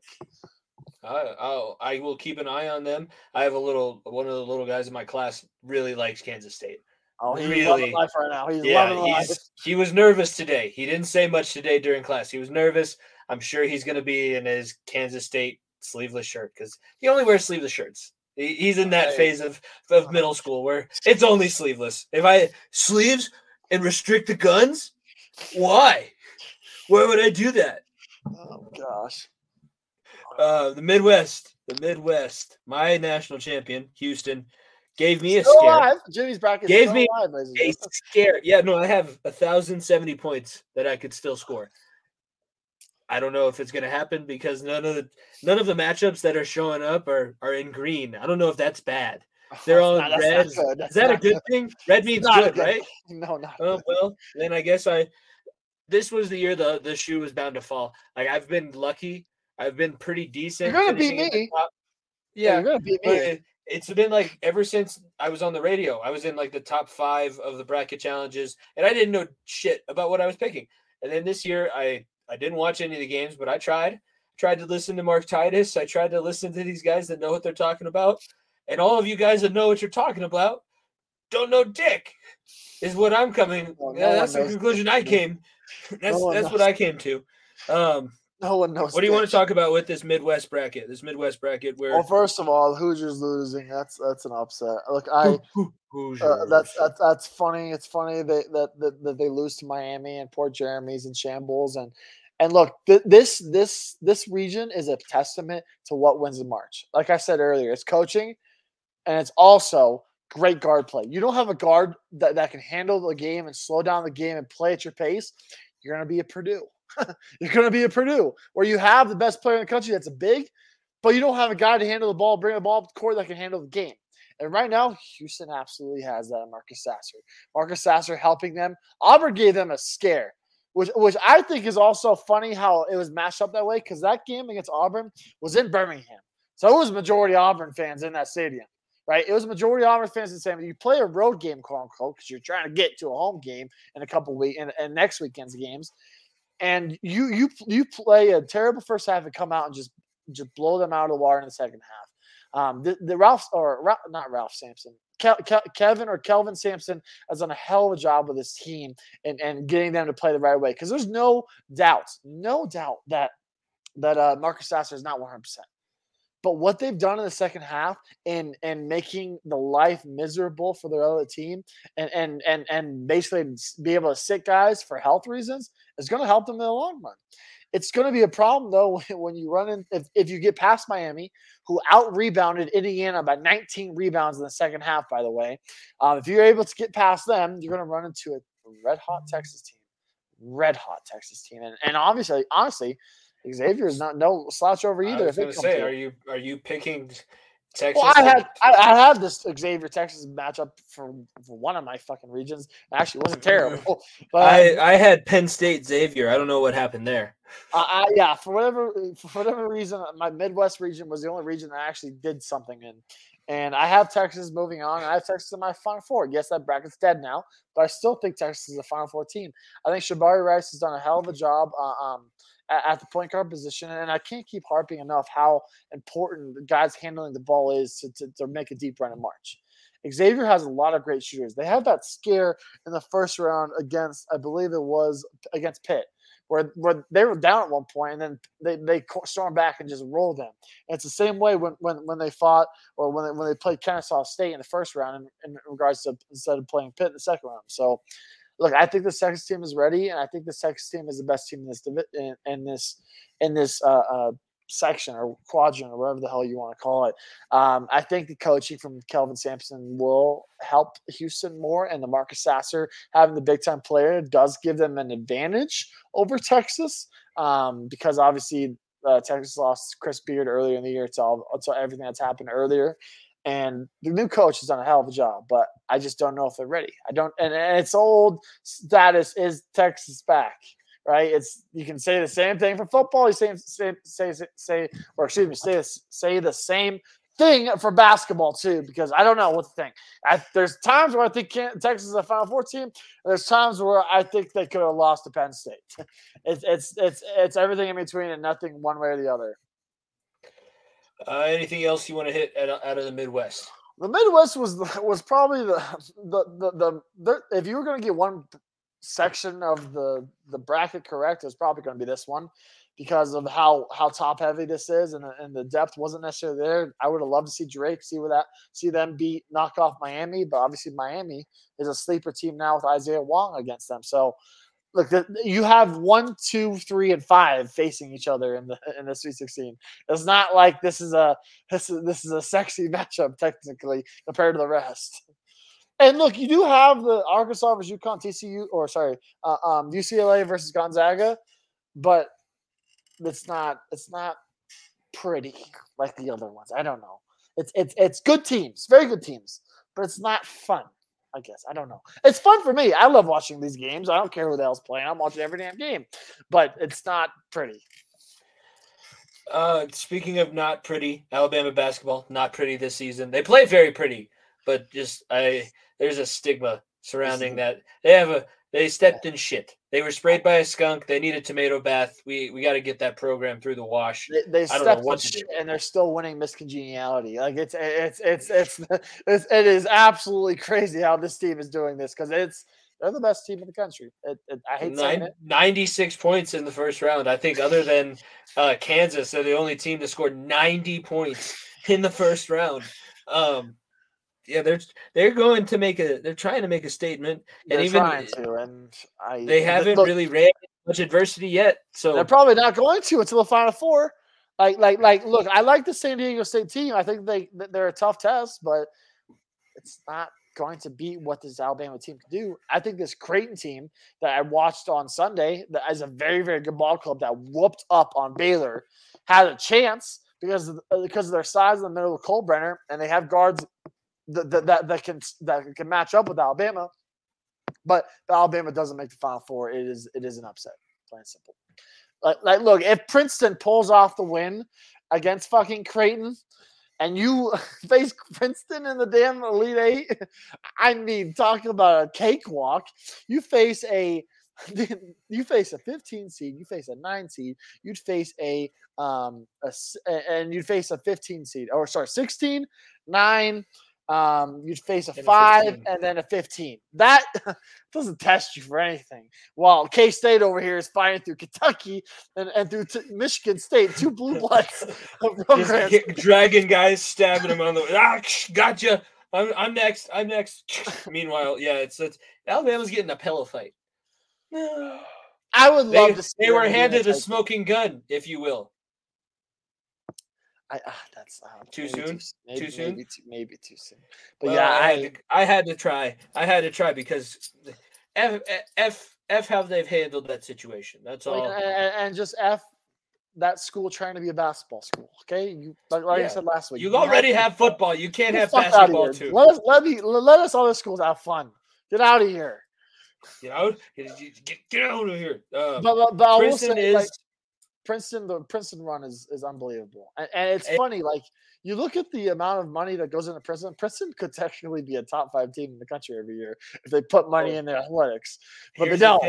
I will keep an eye on them. I have one of the little guys in my class really likes Kansas State. Oh, he's loving life right now. He's loving life. He was nervous today. He didn't say much today during class. He was nervous. I'm sure he's going to be in his Kansas State sleeveless shirt because he only wears sleeveless shirts. He's in that phase of middle school where it's only sleeveless. If I sleeves and restrict the guns, why? Why would I do that? Oh, gosh. The Midwest, my national champion, Houston, gave me a scare. Alive. Jimmy's bracket gave me alive, a scare. Yeah, no, I have 1,070 points that I could still score. I don't know if it's going to happen because none of the matchups that are showing up are in green. I don't know if that's bad. They're all in red. Is that a good thing? Red means good, right? No, not good. Good. Well, then I guess this was the year the shoe was bound to fall. Like I've been lucky. I've been pretty decent. You're gonna beat me. Yeah, you're gonna beat me. It's been like ever since I was on the radio. I was in like the top 5 of the bracket challenges, and I didn't know shit about what I was picking. And then this year, I didn't watch any of the games, but I tried to listen to Mark Titus. I tried to listen to these guys that know what they're talking about, and all of you guys that know what you're talking about don't know dick. Is what I'm coming. That's the conclusion I came. That's what I came to. No one knows. What do you want to talk about with this Midwest bracket? Where well, first of all, Hoosiers losing. That's an upset. Look, that's funny. It's funny that they lose to Miami and Port Jeremy's in shambles. And look, this region is a testament to what wins in March. Like I said earlier, it's coaching, and it's also great guard play. You don't have a guard that can handle the game and slow down the game and play at your pace. You're going to be at Purdue. You're going to be at Purdue, where you have the best player in the country that's a big, but you don't have a guy to handle the ball, bring the ball up the court that can handle the game. And right now, Houston absolutely has that. Marcus Sasser helping them. Auburn gave them a scare, which I think is also funny how it was mashed up that way because that game against Auburn was in Birmingham. So it was majority Auburn fans in that stadium, right? It was majority Auburn fans in the stadium. You play a road game, quote unquote, because you're trying to get to a home game in a couple weeks and next weekend's games. And you play a terrible first half and come out and just blow them out of the water in the second half. Kelvin Sampson has done a hell of a job with his team and getting them to play the right way because there's no doubt that Marcus Sasser is not 100%. But what they've done in the second half and making the life miserable for their other team and basically be able to sit guys for health reasons is going to help them in the long run. It's going to be a problem, though, when you run in if you get past Miami, who out-rebounded Indiana by 19 rebounds in the second half, by the way. If you're able to get past them, you're going to run into a red-hot Texas team. And obviously, honestly, Xavier is no slouch over either. I was going to say, are you picking Texas? Well, I had this Xavier Texas matchup for one of my fucking regions. It actually wasn't terrible. But I had Penn State Xavier. I don't know what happened there. For whatever reason, my Midwest region was the only region that actually did something And I have Texas moving on. I have Texas in my Final Four. Yes, that bracket's dead now, but I still think Texas is a Final Four team. I think Shabari Rice has done a hell of a job at the point guard position, and I can't keep harping enough how important the guys handling the ball is to make a deep run in March. Xavier has a lot of great shooters. They had that scare in the first round against, I believe it was against Pitt, where they were down at one point, and then they stormed back and just rolled them. And it's the same way when they fought, or when they played Kennesaw State in the first round in regards to instead of playing Pitt in the second round. So, look, I think the Texas team is ready, and I think the Texas team is the best team in this section or quadrant or whatever the hell you want to call it. I think the coaching from Kelvin Sampson will help Houston more, and the Marcus Sasser having the big time player does give them an advantage over Texas because obviously Texas lost Chris Beard earlier in the year to everything that's happened earlier. And the new coach has done a hell of a job, but I just don't know if they're ready. And it's old status is Texas back. Right, you can say the same thing for football. You say the same thing for basketball too, because I don't know what to think. There's times where I think Texas is a Final Four team. And there's times where I think they could have lost to Penn State. It's everything in between and nothing one way or the other. Anything else you want to hit out of the Midwest? The Midwest was probably the if you were going to get one section of the bracket correct, is probably going to be this one because of how top heavy this is, and the depth wasn't necessarily there. I would have loved to see Drake, see them knock off Miami, but obviously Miami is a sleeper team now with Isaiah Wong against them. So look, you have 1, 2, 3, and 5 facing each other in the Sweet 16. It's not like this is a sexy matchup technically compared to the rest. And look, you do have the Arkansas versus UConn, UCLA versus Gonzaga, but it's not pretty like the other ones. I don't know. It's good teams, very good teams, but it's not fun. I guess I don't know. It's fun for me. I love watching these games. I don't care who the hell's playing. I'm watching every damn game, but it's not pretty. Speaking of not pretty, Alabama basketball not pretty this season. They play very pretty, but there's a stigma surrounding that. They stepped in shit. They were sprayed by a skunk. They need a tomato bath. We got to get that program through the wash. They stepped in shit, and they're still winning Miss Congeniality. Like it is absolutely crazy how this team is doing this because they're the best team in the country. I hate saying it. 96 points in the first round. I think other than Kansas, they're the only team to score 90 points in the first round. Yeah, they're trying to make a statement, and they haven't really ran much adversity yet. So they're probably not going to until the Final Four. Look, I like the San Diego State team. I think they're a tough test, but it's not going to beat what this Alabama team can do. I think this Creighton team that I watched on Sunday, that is a very, very good ball club that whooped up on Baylor, had a chance because of their size in the middle of Colbrenner, and they have guards that can match up with Alabama, but Alabama doesn't make the Final Four. It is an upset, plain and simple. Look, if Princeton pulls off the win against fucking Creighton, and you face Princeton in the damn Elite Eight, I mean, talking about a cakewalk. You face a 15 seed, you face a 9 seed, you'd face you'd face a 15 seed, 16, 9. You'd face a 5 and then a 15. That doesn't test you for anything. While K-State over here is fighting through Kentucky and through Michigan State, 2 blue bloods. Dragging guys, stabbing them on the gotcha. I'm next. Meanwhile, yeah, it's Alabama's getting a pillow fight. I would love to see. They were handed a smoking gun, if you will. That's too soon. Maybe too soon. But yeah, I had to try. Because F how they've handled that situation. That's all. And just F that school trying to be a basketball school. Okay, I said last week, you already have football. You can't have basketball too. Let us other schools have fun. Get out of here. Get out of here. But I will say, the Princeton run is unbelievable, and it's funny. Like you look at the amount of money that goes into Princeton. Princeton could technically be a top 5 team in the country every year if they put money in their athletics, but they don't.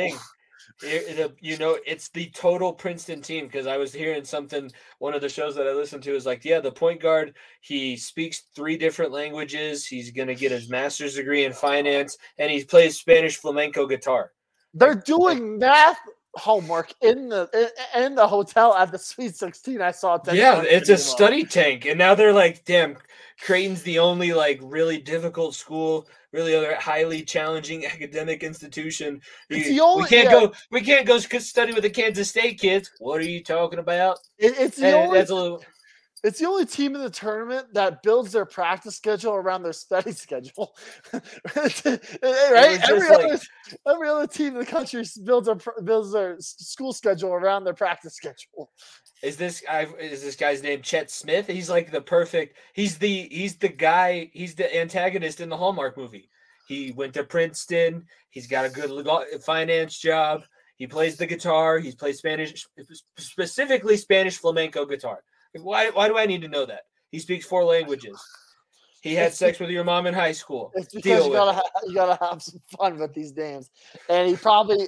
It's the total Princeton team, because I was hearing something, one of the shows that I listened to is like, yeah, the point guard, he speaks 3 different languages. He's going to get his master's degree in finance, and he plays Spanish flamenco guitar. They're doing math homework in the hotel at the Sweet 16. I saw. Yeah, it's a study tank, and now they're like, damn, Creighton's the only like really difficult school, really other highly challenging academic institution. We can't go study with the Kansas State kids. What are you talking about? It's the only team in the tournament that builds their practice schedule around their study schedule. Right? Every other team in the country builds their school schedule around their practice schedule. Is this guy's name Chet Smith? He's like the perfect. He's the guy. He's the antagonist in the Hallmark movie. He went to Princeton. He's got a good finance job. He plays the guitar. He plays Spanish, specifically Spanish flamenco guitar. Why do I need to know that? He speaks 4 languages. He had sex with your mom in high school. It's because you gotta have some fun with these names. And he probably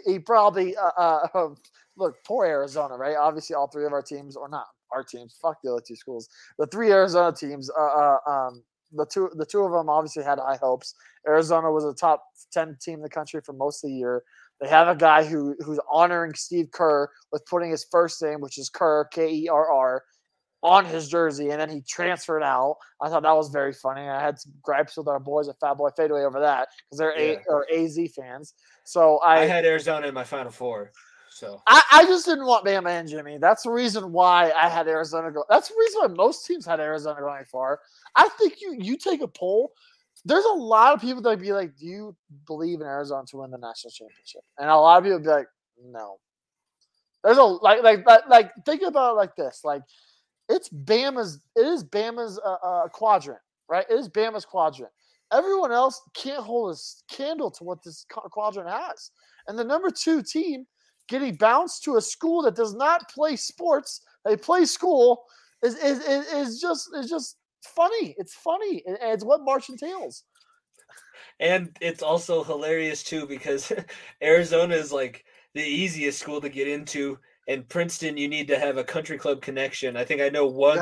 look, poor Arizona, right? Obviously, all 3 of our teams, or not our teams. Fuck the other 2 schools. The 3 Arizona teams. The two of them obviously had high hopes. Arizona was a top 10 team in the country for most of the year. They have a guy who's honoring Steve Kerr with putting his first name, which is Kerr, Kerr, on his jersey, and then he transferred out. I thought that was very funny. I had some gripes with our boys at Fat Boy Fadeaway over that because they're AZ fans. So I had Arizona in my Final Four. So I just didn't want Bama and Jimmy. That's the reason why I had Arizona go. That's the reason why most teams had Arizona going far. I think you take a poll. There's a lot of people that would be like, "Do you believe in Arizona to win the national championship?" And a lot of people would be like, "No." There's a like think about it like this, like. It is Bama's quadrant, right? It is Bama's quadrant. Everyone else can't hold a candle to what this quadrant has. And the number 2 team getting bounced to a school that does not play sports, they play school, is just funny. It's funny. And it's what March entails. And it's also hilarious too, because Arizona is like the easiest school to get into. And Princeton, you need to have a country club connection. I think I know one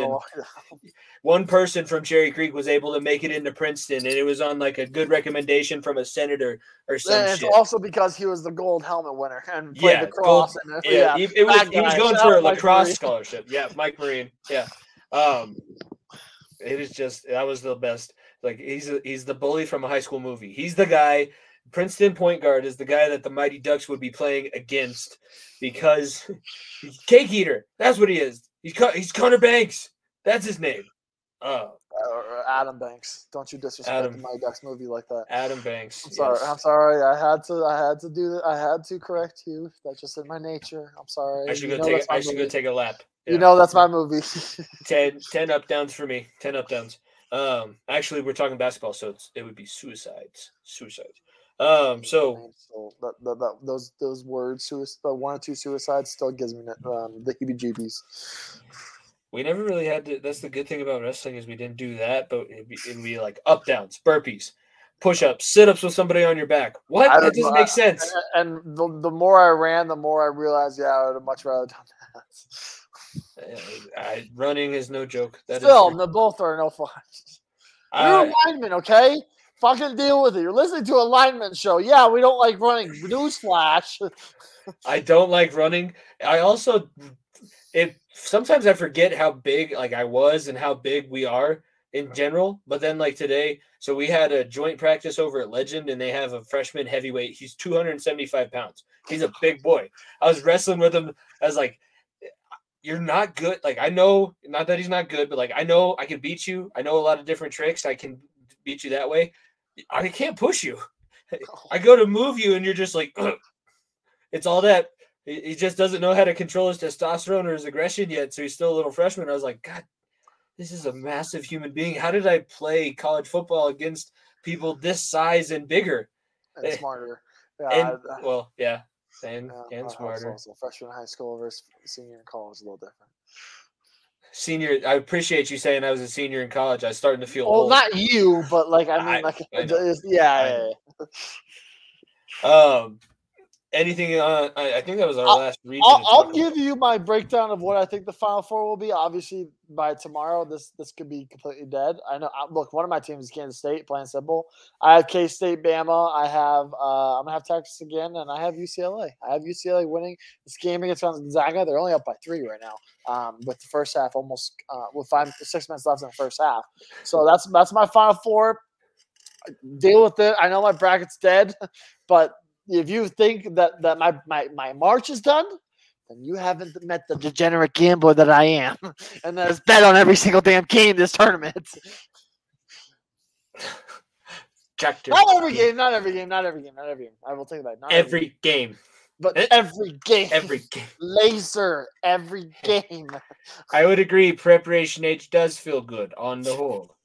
person from Cherry Creek was able to make it into Princeton, and it was on like a good recommendation from a senator or some shit. It's also because he was the gold helmet winner and played lacrosse. He was going for a lacrosse scholarship. Yeah, Mike Marine. Yeah. It is just, that was the best. Like he's the bully from a high school movie. He's the guy. Princeton point guard is the guy that the Mighty Ducks would be playing against because he's cake eater. That's what he is. He's Connor Banks. That's his name. Adam Banks. Don't you disrespect the Mighty Ducks movie like that. Adam Banks. I'm sorry. Yes. I'm sorry. I had to do that. I had to correct you. That's just in my nature. I'm sorry. I should go take a lap. Yeah. You know that's my movie. 10 up downs for me. 10 up downs. Actually, we're talking basketball, so it would be suicides. So those words, the 1 or 2 suicides, still gives me the heebie-jeebies. We never really had to. That's the good thing about wrestling is we didn't do that, but it'd be like up downs, burpees, push-ups, sit-ups with somebody on your back. What? That doesn't make sense. And the more I ran, the more I realized, I would have much rather done that. Running is no joke. The both are no fun. You're a lineman, okay? Fucking deal with it. You're listening to a lineman show. Yeah, we don't like running. Newsflash. I don't like running. I also, sometimes I forget how big like I was and how big we are in general. But then like today, so we had a joint practice over at Legend, and they have a freshman heavyweight. He's 275 pounds. He's a big boy. I was wrestling with him. I was like, you're not good. Like, I know, not that he's not good, but like, I know I can beat you. I know a lot of different tricks. I can beat you that way. I can't push you. I go to move you, and you're just like, ugh. It's all that. He just doesn't know how to control his testosterone or his aggression yet, so he's still a little freshman. I was like, God, this is a massive human being. How did I play college football against people this size and bigger? And smarter. Yeah. and I hope smarter. So freshman in high school versus senior in college is a little different. Senior, I appreciate you saying I was a senior in college. I was starting to feel Well, old. not you, but like I mean, I know. yeah. Anything? I think that was our last region. I'll give you my breakdown of what I think the Final Four will be. Obviously, by tomorrow, this could be completely dead. I know. Look, one of my teams is Kansas State. Plain simple. I have K-State, Bama. I have I'm gonna have Texas again, and I have UCLA. I have UCLA winning this game against Gonzaga. They're only up by 3 right now. With the first half almost with 6 minutes left in the first half. So that's my Final Four. Deal with it. I know my bracket's dead, but if you think that my March is done, then you haven't met the degenerate gambler that I am, and that has bet on every single damn game this tournament. Not every game. I will take that. Not every game. But every game. Every game. Laser. Every game. I would agree. Preparation H does feel good on the whole.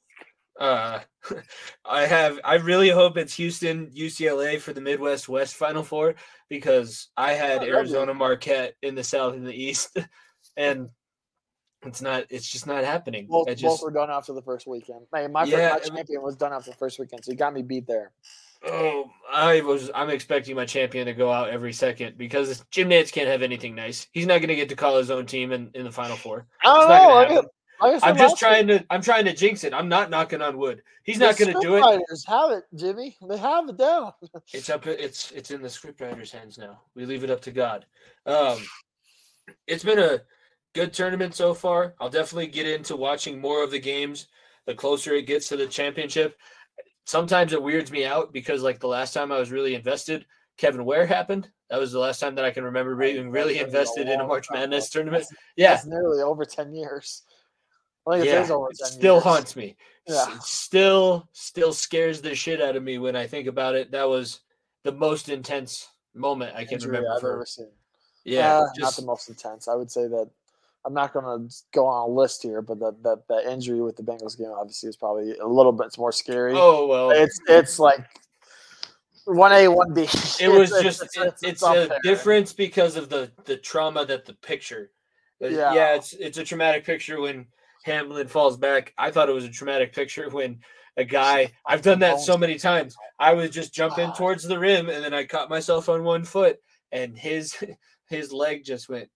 I really hope it's Houston, UCLA for the Midwest West Final Four, because I had Arizona Marquette in the South and the East, and it's just not happening. Both were done after the first weekend. My champion was done after the first weekend, so you got me beat there. Oh, I'm expecting my champion to go out every second, because Jim Nantz can't have anything nice. He's not going to get to call his own team in the Final Four. I don't know. I'm trying to jinx it. I'm not knocking on wood. He's not going to do it. Scriptwriters have it, Jimmy. They have it down. It's in the scriptwriter's hands now. We leave it up to God. It's been a good tournament so far. I'll definitely get into watching more of the games the closer it gets to the championship. Sometimes it weirds me out because, like, the last time I was really invested, Kevin Ware happened. That was the last time that I can remember being really invested in a March Madness tournament. That's nearly over 10 years. It still haunts me. Yeah. It still scares the shit out of me when I think about it. That was the most intense moment I can remember. I've ever seen. Yeah, not the most intense. I would say that I'm not going to go on a list here, but that injury with the Bengals game obviously is probably a little bit more scary. Oh well, it's like 1A, 1B. It's a difference because of the trauma that the picture. Yeah, it's a traumatic picture when Hamlin falls back. I thought it was a traumatic picture when a guy, I've done that so many times. I was just jumping towards the rim, and then I caught myself on one foot, and his leg just went,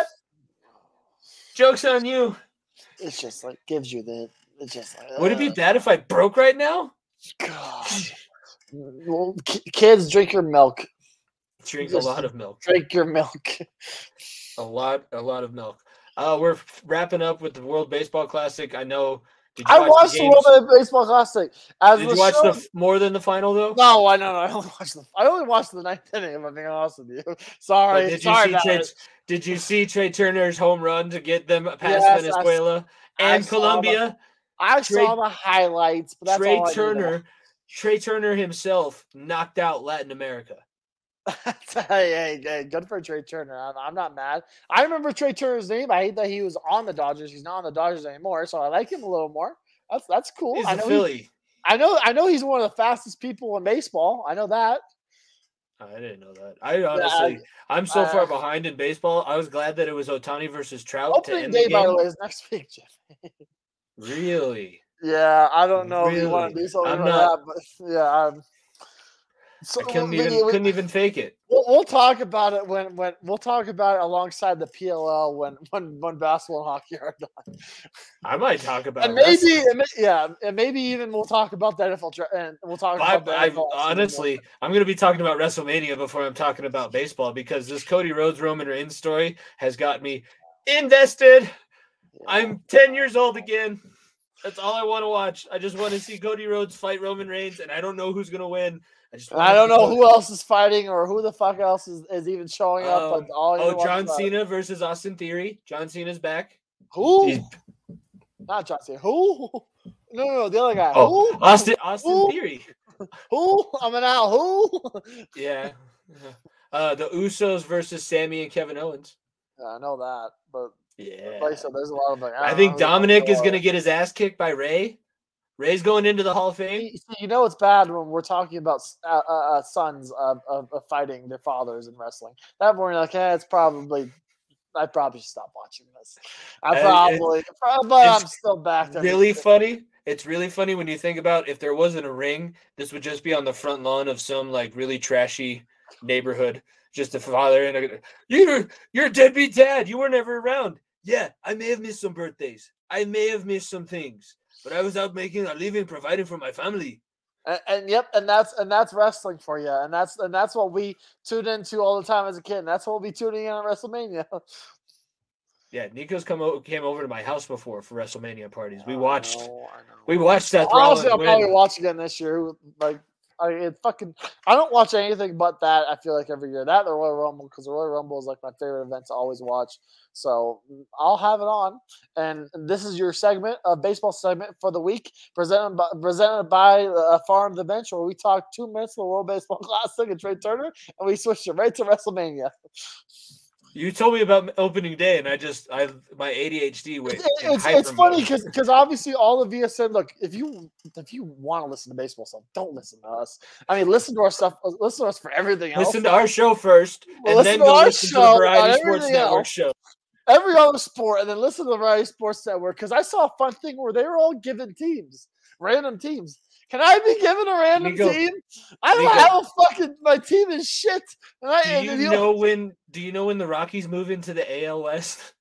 joke's on you. It's just like gives you the, it's just like, would it be bad if I broke right now? God. Well, kids, drink your milk. Drink a lot of milk. Drink your milk. A lot of milk. We're wrapping up with the World Baseball Classic. I know. I watched the World Baseball Classic. Did you watch more than the final though? No, I know. I only watched the ninth inning. If I'm being honest with you. Sorry. Did you see Trey Turner's home run to get them past Venezuela and Colombia? I saw the highlights. But that's Trey Turner himself knocked out Latin America. Hey, good for Trey Turner. I'm not mad. I remember Trey Turner's name. I hate that he was on the Dodgers. He's not on the Dodgers anymore, so I like him a little more. That's cool. He's a Philly. I know he's one of the fastest people in baseball. I know that. I didn't know that. I honestly, I'm so far behind in baseball. I was glad that it was Ohtani versus Trout to end the game. By the way, is next week, Jim. Really? Yeah, I don't know if you want to do something like that, but yeah. So I couldn't even fake it. We'll talk about it when we'll talk about it alongside the PLL when basketball and hockey are done. I might talk about and maybe even we'll talk about the NFL and we'll talk about the NFL. Honestly, I'm going to be talking about WrestleMania before I'm talking about baseball because this Cody Rhodes Roman Reigns story has got me invested. Yeah. I'm 10 years old again. That's all I want to watch. I just want to see Cody Rhodes fight Roman Reigns, and I don't know who's going to win. I don't know who else is fighting or who the fuck else is even showing up. But John Cena versus Austin Theory. John Cena's back. Who? Not John Cena. Who? No, the other guy. Oh, who? Austin Theory. Who? I'm an out. Who? Yeah. The Usos versus Sami and Kevin Owens. Yeah, I know that, but yeah. Like I said, there's a lot of I think Dominic is going to get his ass kicked by Ray Ray's going into the Hall of Fame. You know it's bad when we're talking about sons of fighting their fathers in wrestling. That morning, like, it's probably. I probably should stop watching this. But I'm still back. Really funny. It's really funny when you think about if there wasn't a ring, this would just be on the front lawn of some like really trashy neighborhood. Just a father and you're a deadbeat dad. You were never around. Yeah, I may have missed some birthdays. I may have missed some things, but I was out making a living, providing for my family. And that's wrestling for you, and that's what we tuned into all the time as a kid. And that's what we'll be tuning in on WrestleMania. Yeah, Nico's came over to my house before for WrestleMania parties. We watched. I know. We watched Seth Honestly, Rollins I'll probably watch again this year. Like, I don't watch anything but that. I feel like every year that the Royal Rumble, because the Royal Rumble is like my favorite event to always watch. So I'll have it on. And this is your segment, a baseball segment for the week, presented by Farm the Bench, where we talk 2 minutes of the World Baseball Classic and Trey Turner, and we switched it right to WrestleMania. You told me about opening day, and my ADHD went. It's funny because obviously all of you said, look, if you want to listen to baseball stuff, don't listen to us. I mean, listen to our stuff. Listen to us for everything else. Listen to our show first, and then go listen to the Variety Sports Network show. Every other sport, and then listen to the Variety Sports Network, because I saw a fun thing where they were all given teams, random teams. Can I be given a random team? I don't have a fucking. My team is shit. Do you know when the Rockies move into the AL West?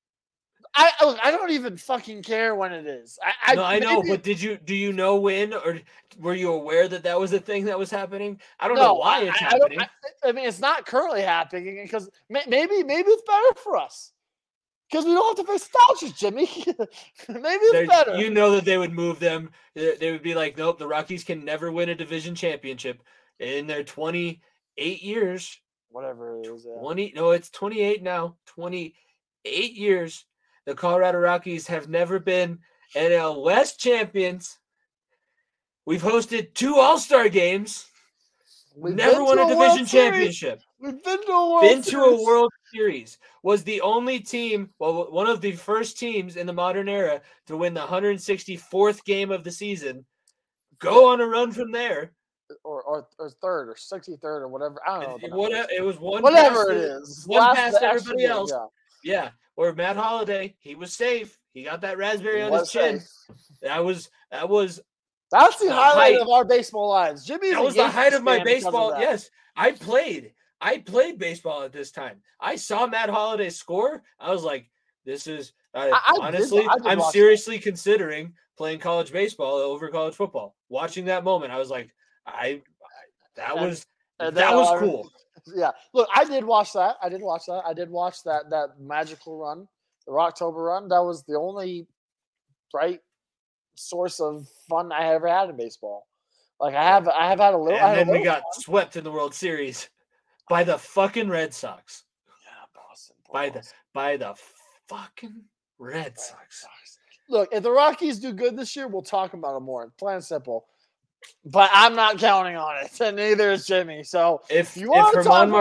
I don't even fucking care when it is. I know, but do you know when, or were you aware that was a thing that was happening? I don't know why it's happening. I mean, it's not currently happening because maybe it's better for us. Because we don't have to face Dodgers, Jimmy. Maybe it's better. You know that they would move them. They would be like, nope, the Rockies can never win a division championship in their 28 years. Whatever it is. It's 28 now. 28 years. The Colorado Rockies have never been NL West champions. We've hosted 2 All-Star games. We've never won a division championship. We've been to a World Series. Was the only team, one of the first teams in the modern era to win the 164th game of the season. Go on a run from there. Or third or 63rd or whatever. I don't know. It was one. Whatever it is. One past everybody else. Yeah. Or Matt Holliday, he was safe. He got that raspberry on his chin. That was. That's the highlight of our baseball lives. Jimmy. That was the height of my baseball. Yes, I played baseball at this time. I saw Matt Holliday score. I was like, "This is honestly." I'm seriously considering playing college baseball over college football. Watching that moment, I was like, that was cool. Yeah, look, I did watch that. I did watch that magical run, the October run. That was the only bright source of fun I ever had in baseball. Like I have had a little. And then we got swept in the World Series by the fucking Red Sox. Yeah, Boston. By the fucking Red Sox. Look, if the Rockies do good this year, we'll talk about it more. Plain and simple. But I'm not counting on it, and neither is Jimmy. So if Herman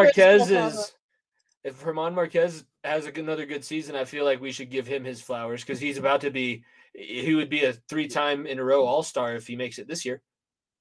Marquez has another good season, I feel like we should give him his flowers because he would be a 3-time in a row All-Star if he makes it this year.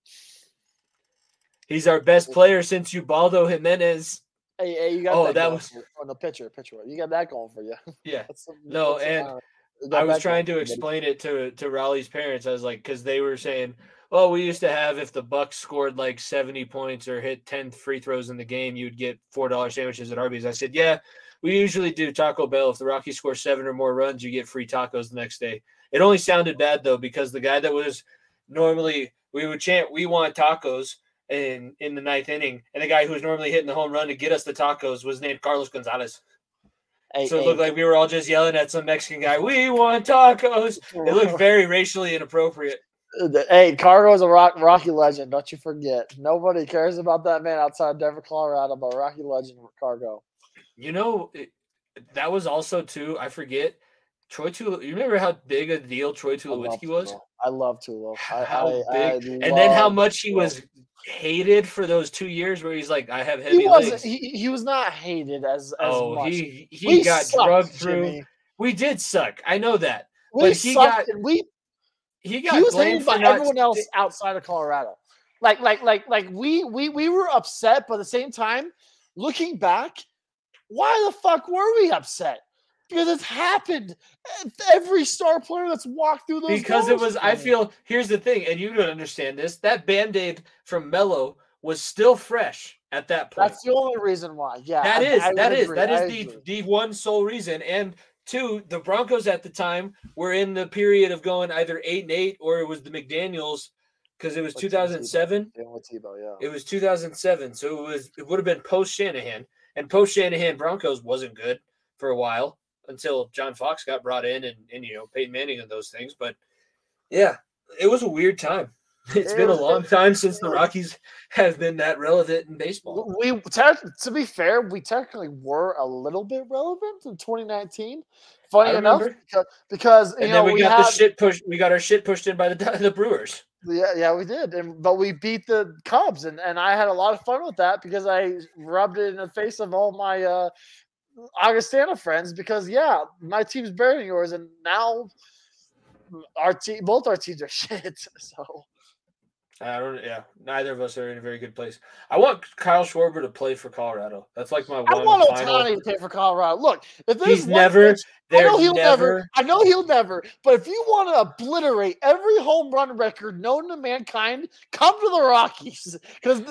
He's our best player since Ubaldo Jimenez. Hey, you got that on the pitcher. You got that going for you. Yeah. I was trying to explain it to Raleigh's parents. I was like, because they were saying, well, we used to have, if the Bucks scored like 70 points or hit 10 free throws in the game, you'd get $4 sandwiches at Arby's. I said, yeah, we usually do Taco Bell. If the Rockies score 7 or more runs, you get free tacos the next day. It only sounded bad, though, because the guy that was normally – we would chant, we want tacos in the 9th inning, and the guy who was normally hitting the home run to get us the tacos was named Carlos Gonzalez. So it looked like we were all just yelling at some Mexican guy, we want tacos. It looked very racially inappropriate. Hey, Cargo's a Rocky legend. Don't you forget. Nobody cares about that man outside Denver, Colorado, but Rocky legend Cargo. You know, that was also, too, I forget, Troy Tulowitzki. You remember how big a deal Troy Tulowitzki was? I love Tulo. How big. And then how much he was hated for those 2 years where he's like, I have heavy legs. He was not hated as much. He got drugged through. Jimmy. We did suck. I know that. But he got he He was blamed hated by for not everyone else outside of Colorado. Like we were upset, but at the same time, looking back, why the fuck were we upset? Because it's happened. Every star player that's walked through those because it doors, was. I feel here's the thing, and you don't understand this. That Band-Aid from Melo was still fresh at that point. that's the only reason why. Yeah, That is agree. the one sole reason. And two, the Broncos at the time were in the period of going either 8-8 or it was the McDaniels because it was 2007. With Tebow, yeah. It was 2007, so it would have been post Shanahan, and post Shanahan Broncos wasn't good for a while until John Fox got brought in and Peyton Manning and those things. But yeah, it was a weird time. It's been a long time since the Rockies have been that relevant in baseball. To be fair, we technically were a little bit relevant in 2019. Funny enough, because we got our shit pushed in by the Brewers. Yeah, we did, but we beat the Cubs, and I had a lot of fun with that because I rubbed it in the face of all my Augustana friends. Because my team's better than yours, and now both our teams are shit. So. Neither of us are in a very good place. I want Kyle Schwarber to play for Colorado. That's like my one. I want Ohtani to play for Colorado. Look, if he's never, I know he'll never. But if you want to obliterate every home run record known to mankind, come to the Rockies because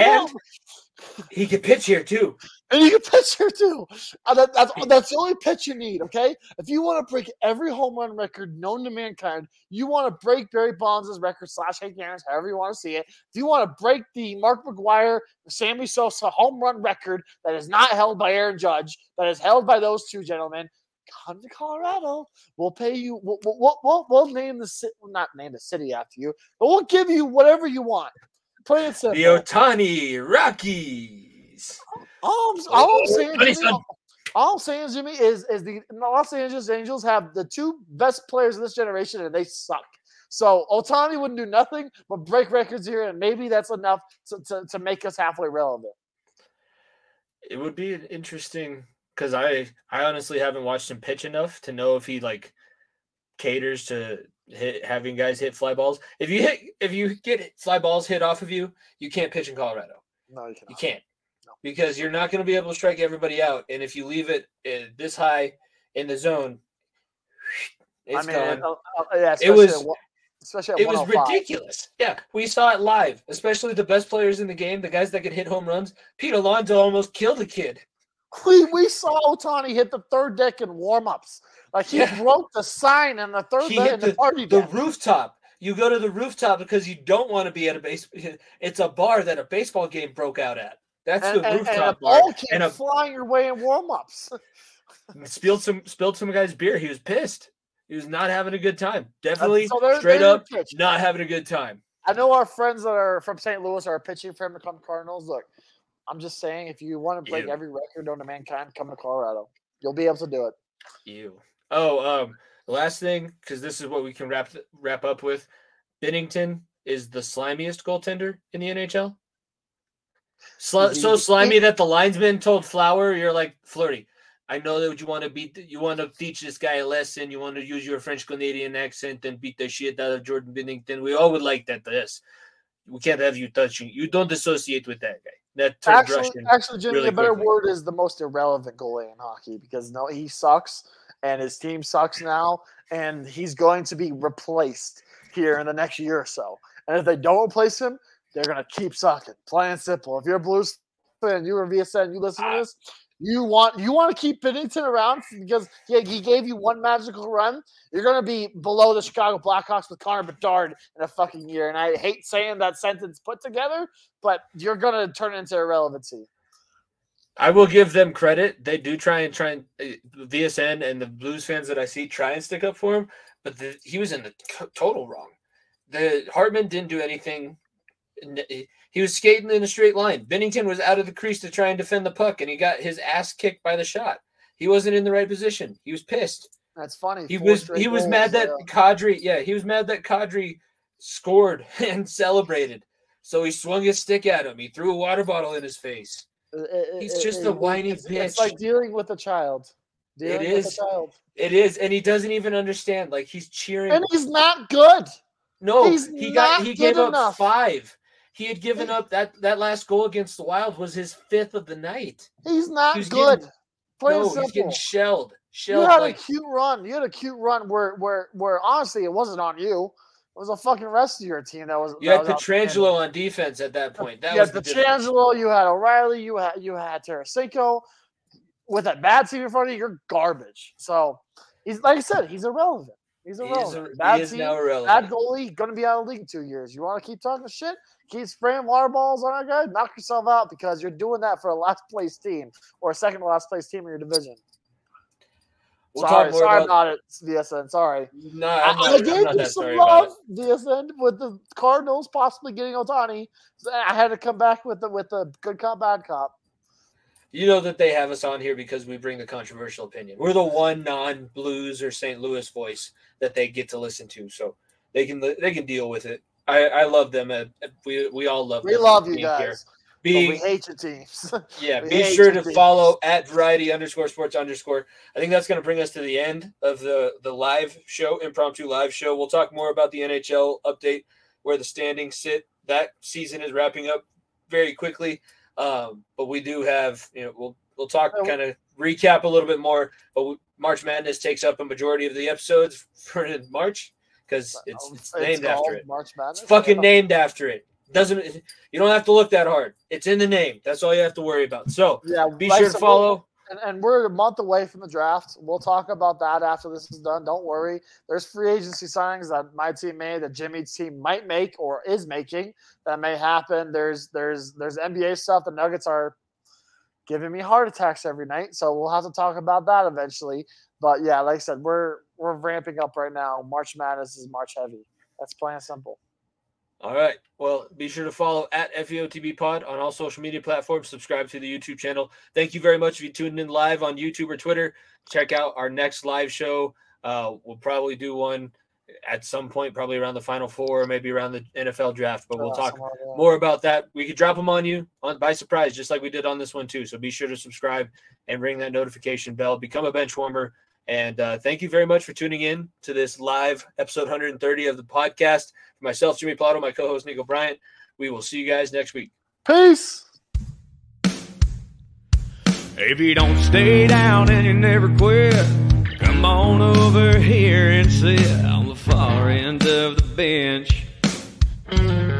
he can pitch here too. And you can pitch here too. That's the only pitch you need, okay? If you want to break every home run record known to mankind, you want to break Barry Bonds' record / Hank Aaron's, however you want to see it. If you want to break the Mark McGwire, Sammy Sosa home run record that is not held by Aaron Judge, that is held by those two gentlemen, come to Colorado. We'll pay you. We'll name the city, not name the city after you, but we'll give you whatever you want. Plain and simple. The Ohtani Rockies. All I'm saying, Jimmy, is the Los Angeles Angels have the two best players of this generation, and they suck. So Ohtani wouldn't do nothing but break records here, and maybe that's enough to make us halfway relevant. It would be interesting because I honestly haven't watched him pitch enough to know if he caters to having guys hit fly balls. If you get fly balls hit off of you, you can't pitch in Colorado. No, you cannot. You can't. Because you're not going to be able to strike everybody out. And if you leave it this high in the zone, it's gone. It was ridiculous. Yeah, we saw it live, especially the best players in the game, the guys that could hit home runs. Pete Alonso almost killed a kid. We saw Ohtani hit the third deck in warm-ups. He broke the sign in the third deck in the party deck. The rooftop. You go to the rooftop because you don't want to be at a base. It's a bar that a baseball game broke out at. That's the rooftop bar. And flying your way in warm-ups. spilled some guy's beer. He was pissed. He was not having a good time. Definitely straight up not having a good time. I know our friends that are from St. Louis are pitching for him to come to Cardinals. Look, I'm just saying, if you want to break every record known to mankind, come to Colorado. You'll be able to do it. The last thing, because this is what we can wrap up with. Binnington is the slimiest goaltender in the NHL. So slimy that the linesman told Flower, "You're like Fleury. I know that you want to teach this guy a lesson. You want to use your French Canadian accent and beat the shit out of Jordan Binnington. We all would like that. We can't have you touching. You don't associate with that guy. That actually, Jimmy, really a better word is the most irrelevant goalie in hockey because he sucks and his team sucks now, and he's going to be replaced here in the next year or so. And if they don't replace him, they're going to keep sucking. Plain and simple. If you're a Blues fan, you're a VSN, you listen to this, you want to keep Binnington around because he gave you one magical run. You're going to be below the Chicago Blackhawks with Connor Bedard in a fucking year. And I hate saying that sentence put together, but you're going to turn into irrelevancy. I will give them credit. They do try and VSN and the Blues fans that I see try and stick up for him, but he was in the total wrong. The Hartman didn't do anything. He was skating in a straight line. Binnington was out of the crease to try and defend the puck, and he got his ass kicked by the shot. He wasn't in the right position. He was pissed. That's funny. He was mad that Kadri. Yeah, he was mad that Kadri scored and celebrated. So he swung his stick at him. He threw a water bottle in his face. He's just a whiny bitch. It's like dealing with a child. Dealing It with a is. child. It is, and he doesn't even understand. Like he's cheering. And he's not good. No, he's he not he gave good up enough. 5. He had given up that last goal against the Wild was his 5th of the night. He's not He's good. getting- Plain and No, he's getting simple. shelled. You had Like a cute run. You had a cute run where honestly it wasn't on you. It was a fucking rest of your team that was. you had that was outstanding. Petrangelo on defense at that point. That You was had the difference. Petrangelo. You had O'Reilly. You had Tarasenko. With a bad team in front of you, you're garbage. So he's like I said, he's irrelevant. He's irrelevant. Bad He is team, now irrelevant. bad goalie, going to be out of the league in 2 years. You want to keep talking shit? Keep spraying water balls on our guy? Knock yourself out because you're doing that for a last place team or a second to last place team in your division. We'll sorry talk more about it, VSN. Sorry. No, I I'm gave not you that some sorry about love, VSN, with the Cardinals possibly getting Ohtani. So I had to come back with the good cop, bad cop. You know that they have us on here because we bring the controversial opinion. We're the one non-Blues or St. Louis voice that they get to listen to, so they can deal with it. I love them. We all love them. We love you being here. guys. But we Being hate your teams. Yeah, We be hate sure your to teams. follow at variety_sports_. I think that's going to bring us to the end of the live show, impromptu live show. We'll talk more about the NHL update, where the standings sit. That season is wrapping up very quickly, but we do have, we'll talk, kind of recap a little bit more. But March Madness takes up a majority of the episodes for March because it's named after it. March Madness. It's fucking named after it. You don't have to look that hard. It's in the name. That's all you have to worry about. So Yeah, be sure to follow. And we're a month away from the draft. We'll talk about that after this is done. Don't worry. There's free agency signings that my team made, that Jimmy's team might make or is making, that may happen. There's NBA stuff. The Nuggets are giving me heart attacks every night, so we'll have to talk about that eventually. But yeah, like I said, we're ramping up right now. March Madness is March heavy. That's plain and simple. All right. Well, be sure to follow at FEOTB Pod on all social media platforms. Subscribe to the YouTube channel. Thank you very much if you tuned in live on YouTube or Twitter. Check out our next live show. We'll probably do one at some point, probably around the Final Four, maybe around the NFL draft, but we'll talk more about that. We could drop them on you by surprise, just like we did on this one too. So be sure to subscribe and ring that notification bell. Become a bench warmer. And thank you very much for tuning in to this live episode 130 of the podcast. For myself, Jimmy Pilato, my co-host, Nico Bryant. We will see you guys next week. Peace. If you don't stay down and you never quit, come on over here and sit on the far end of the bench.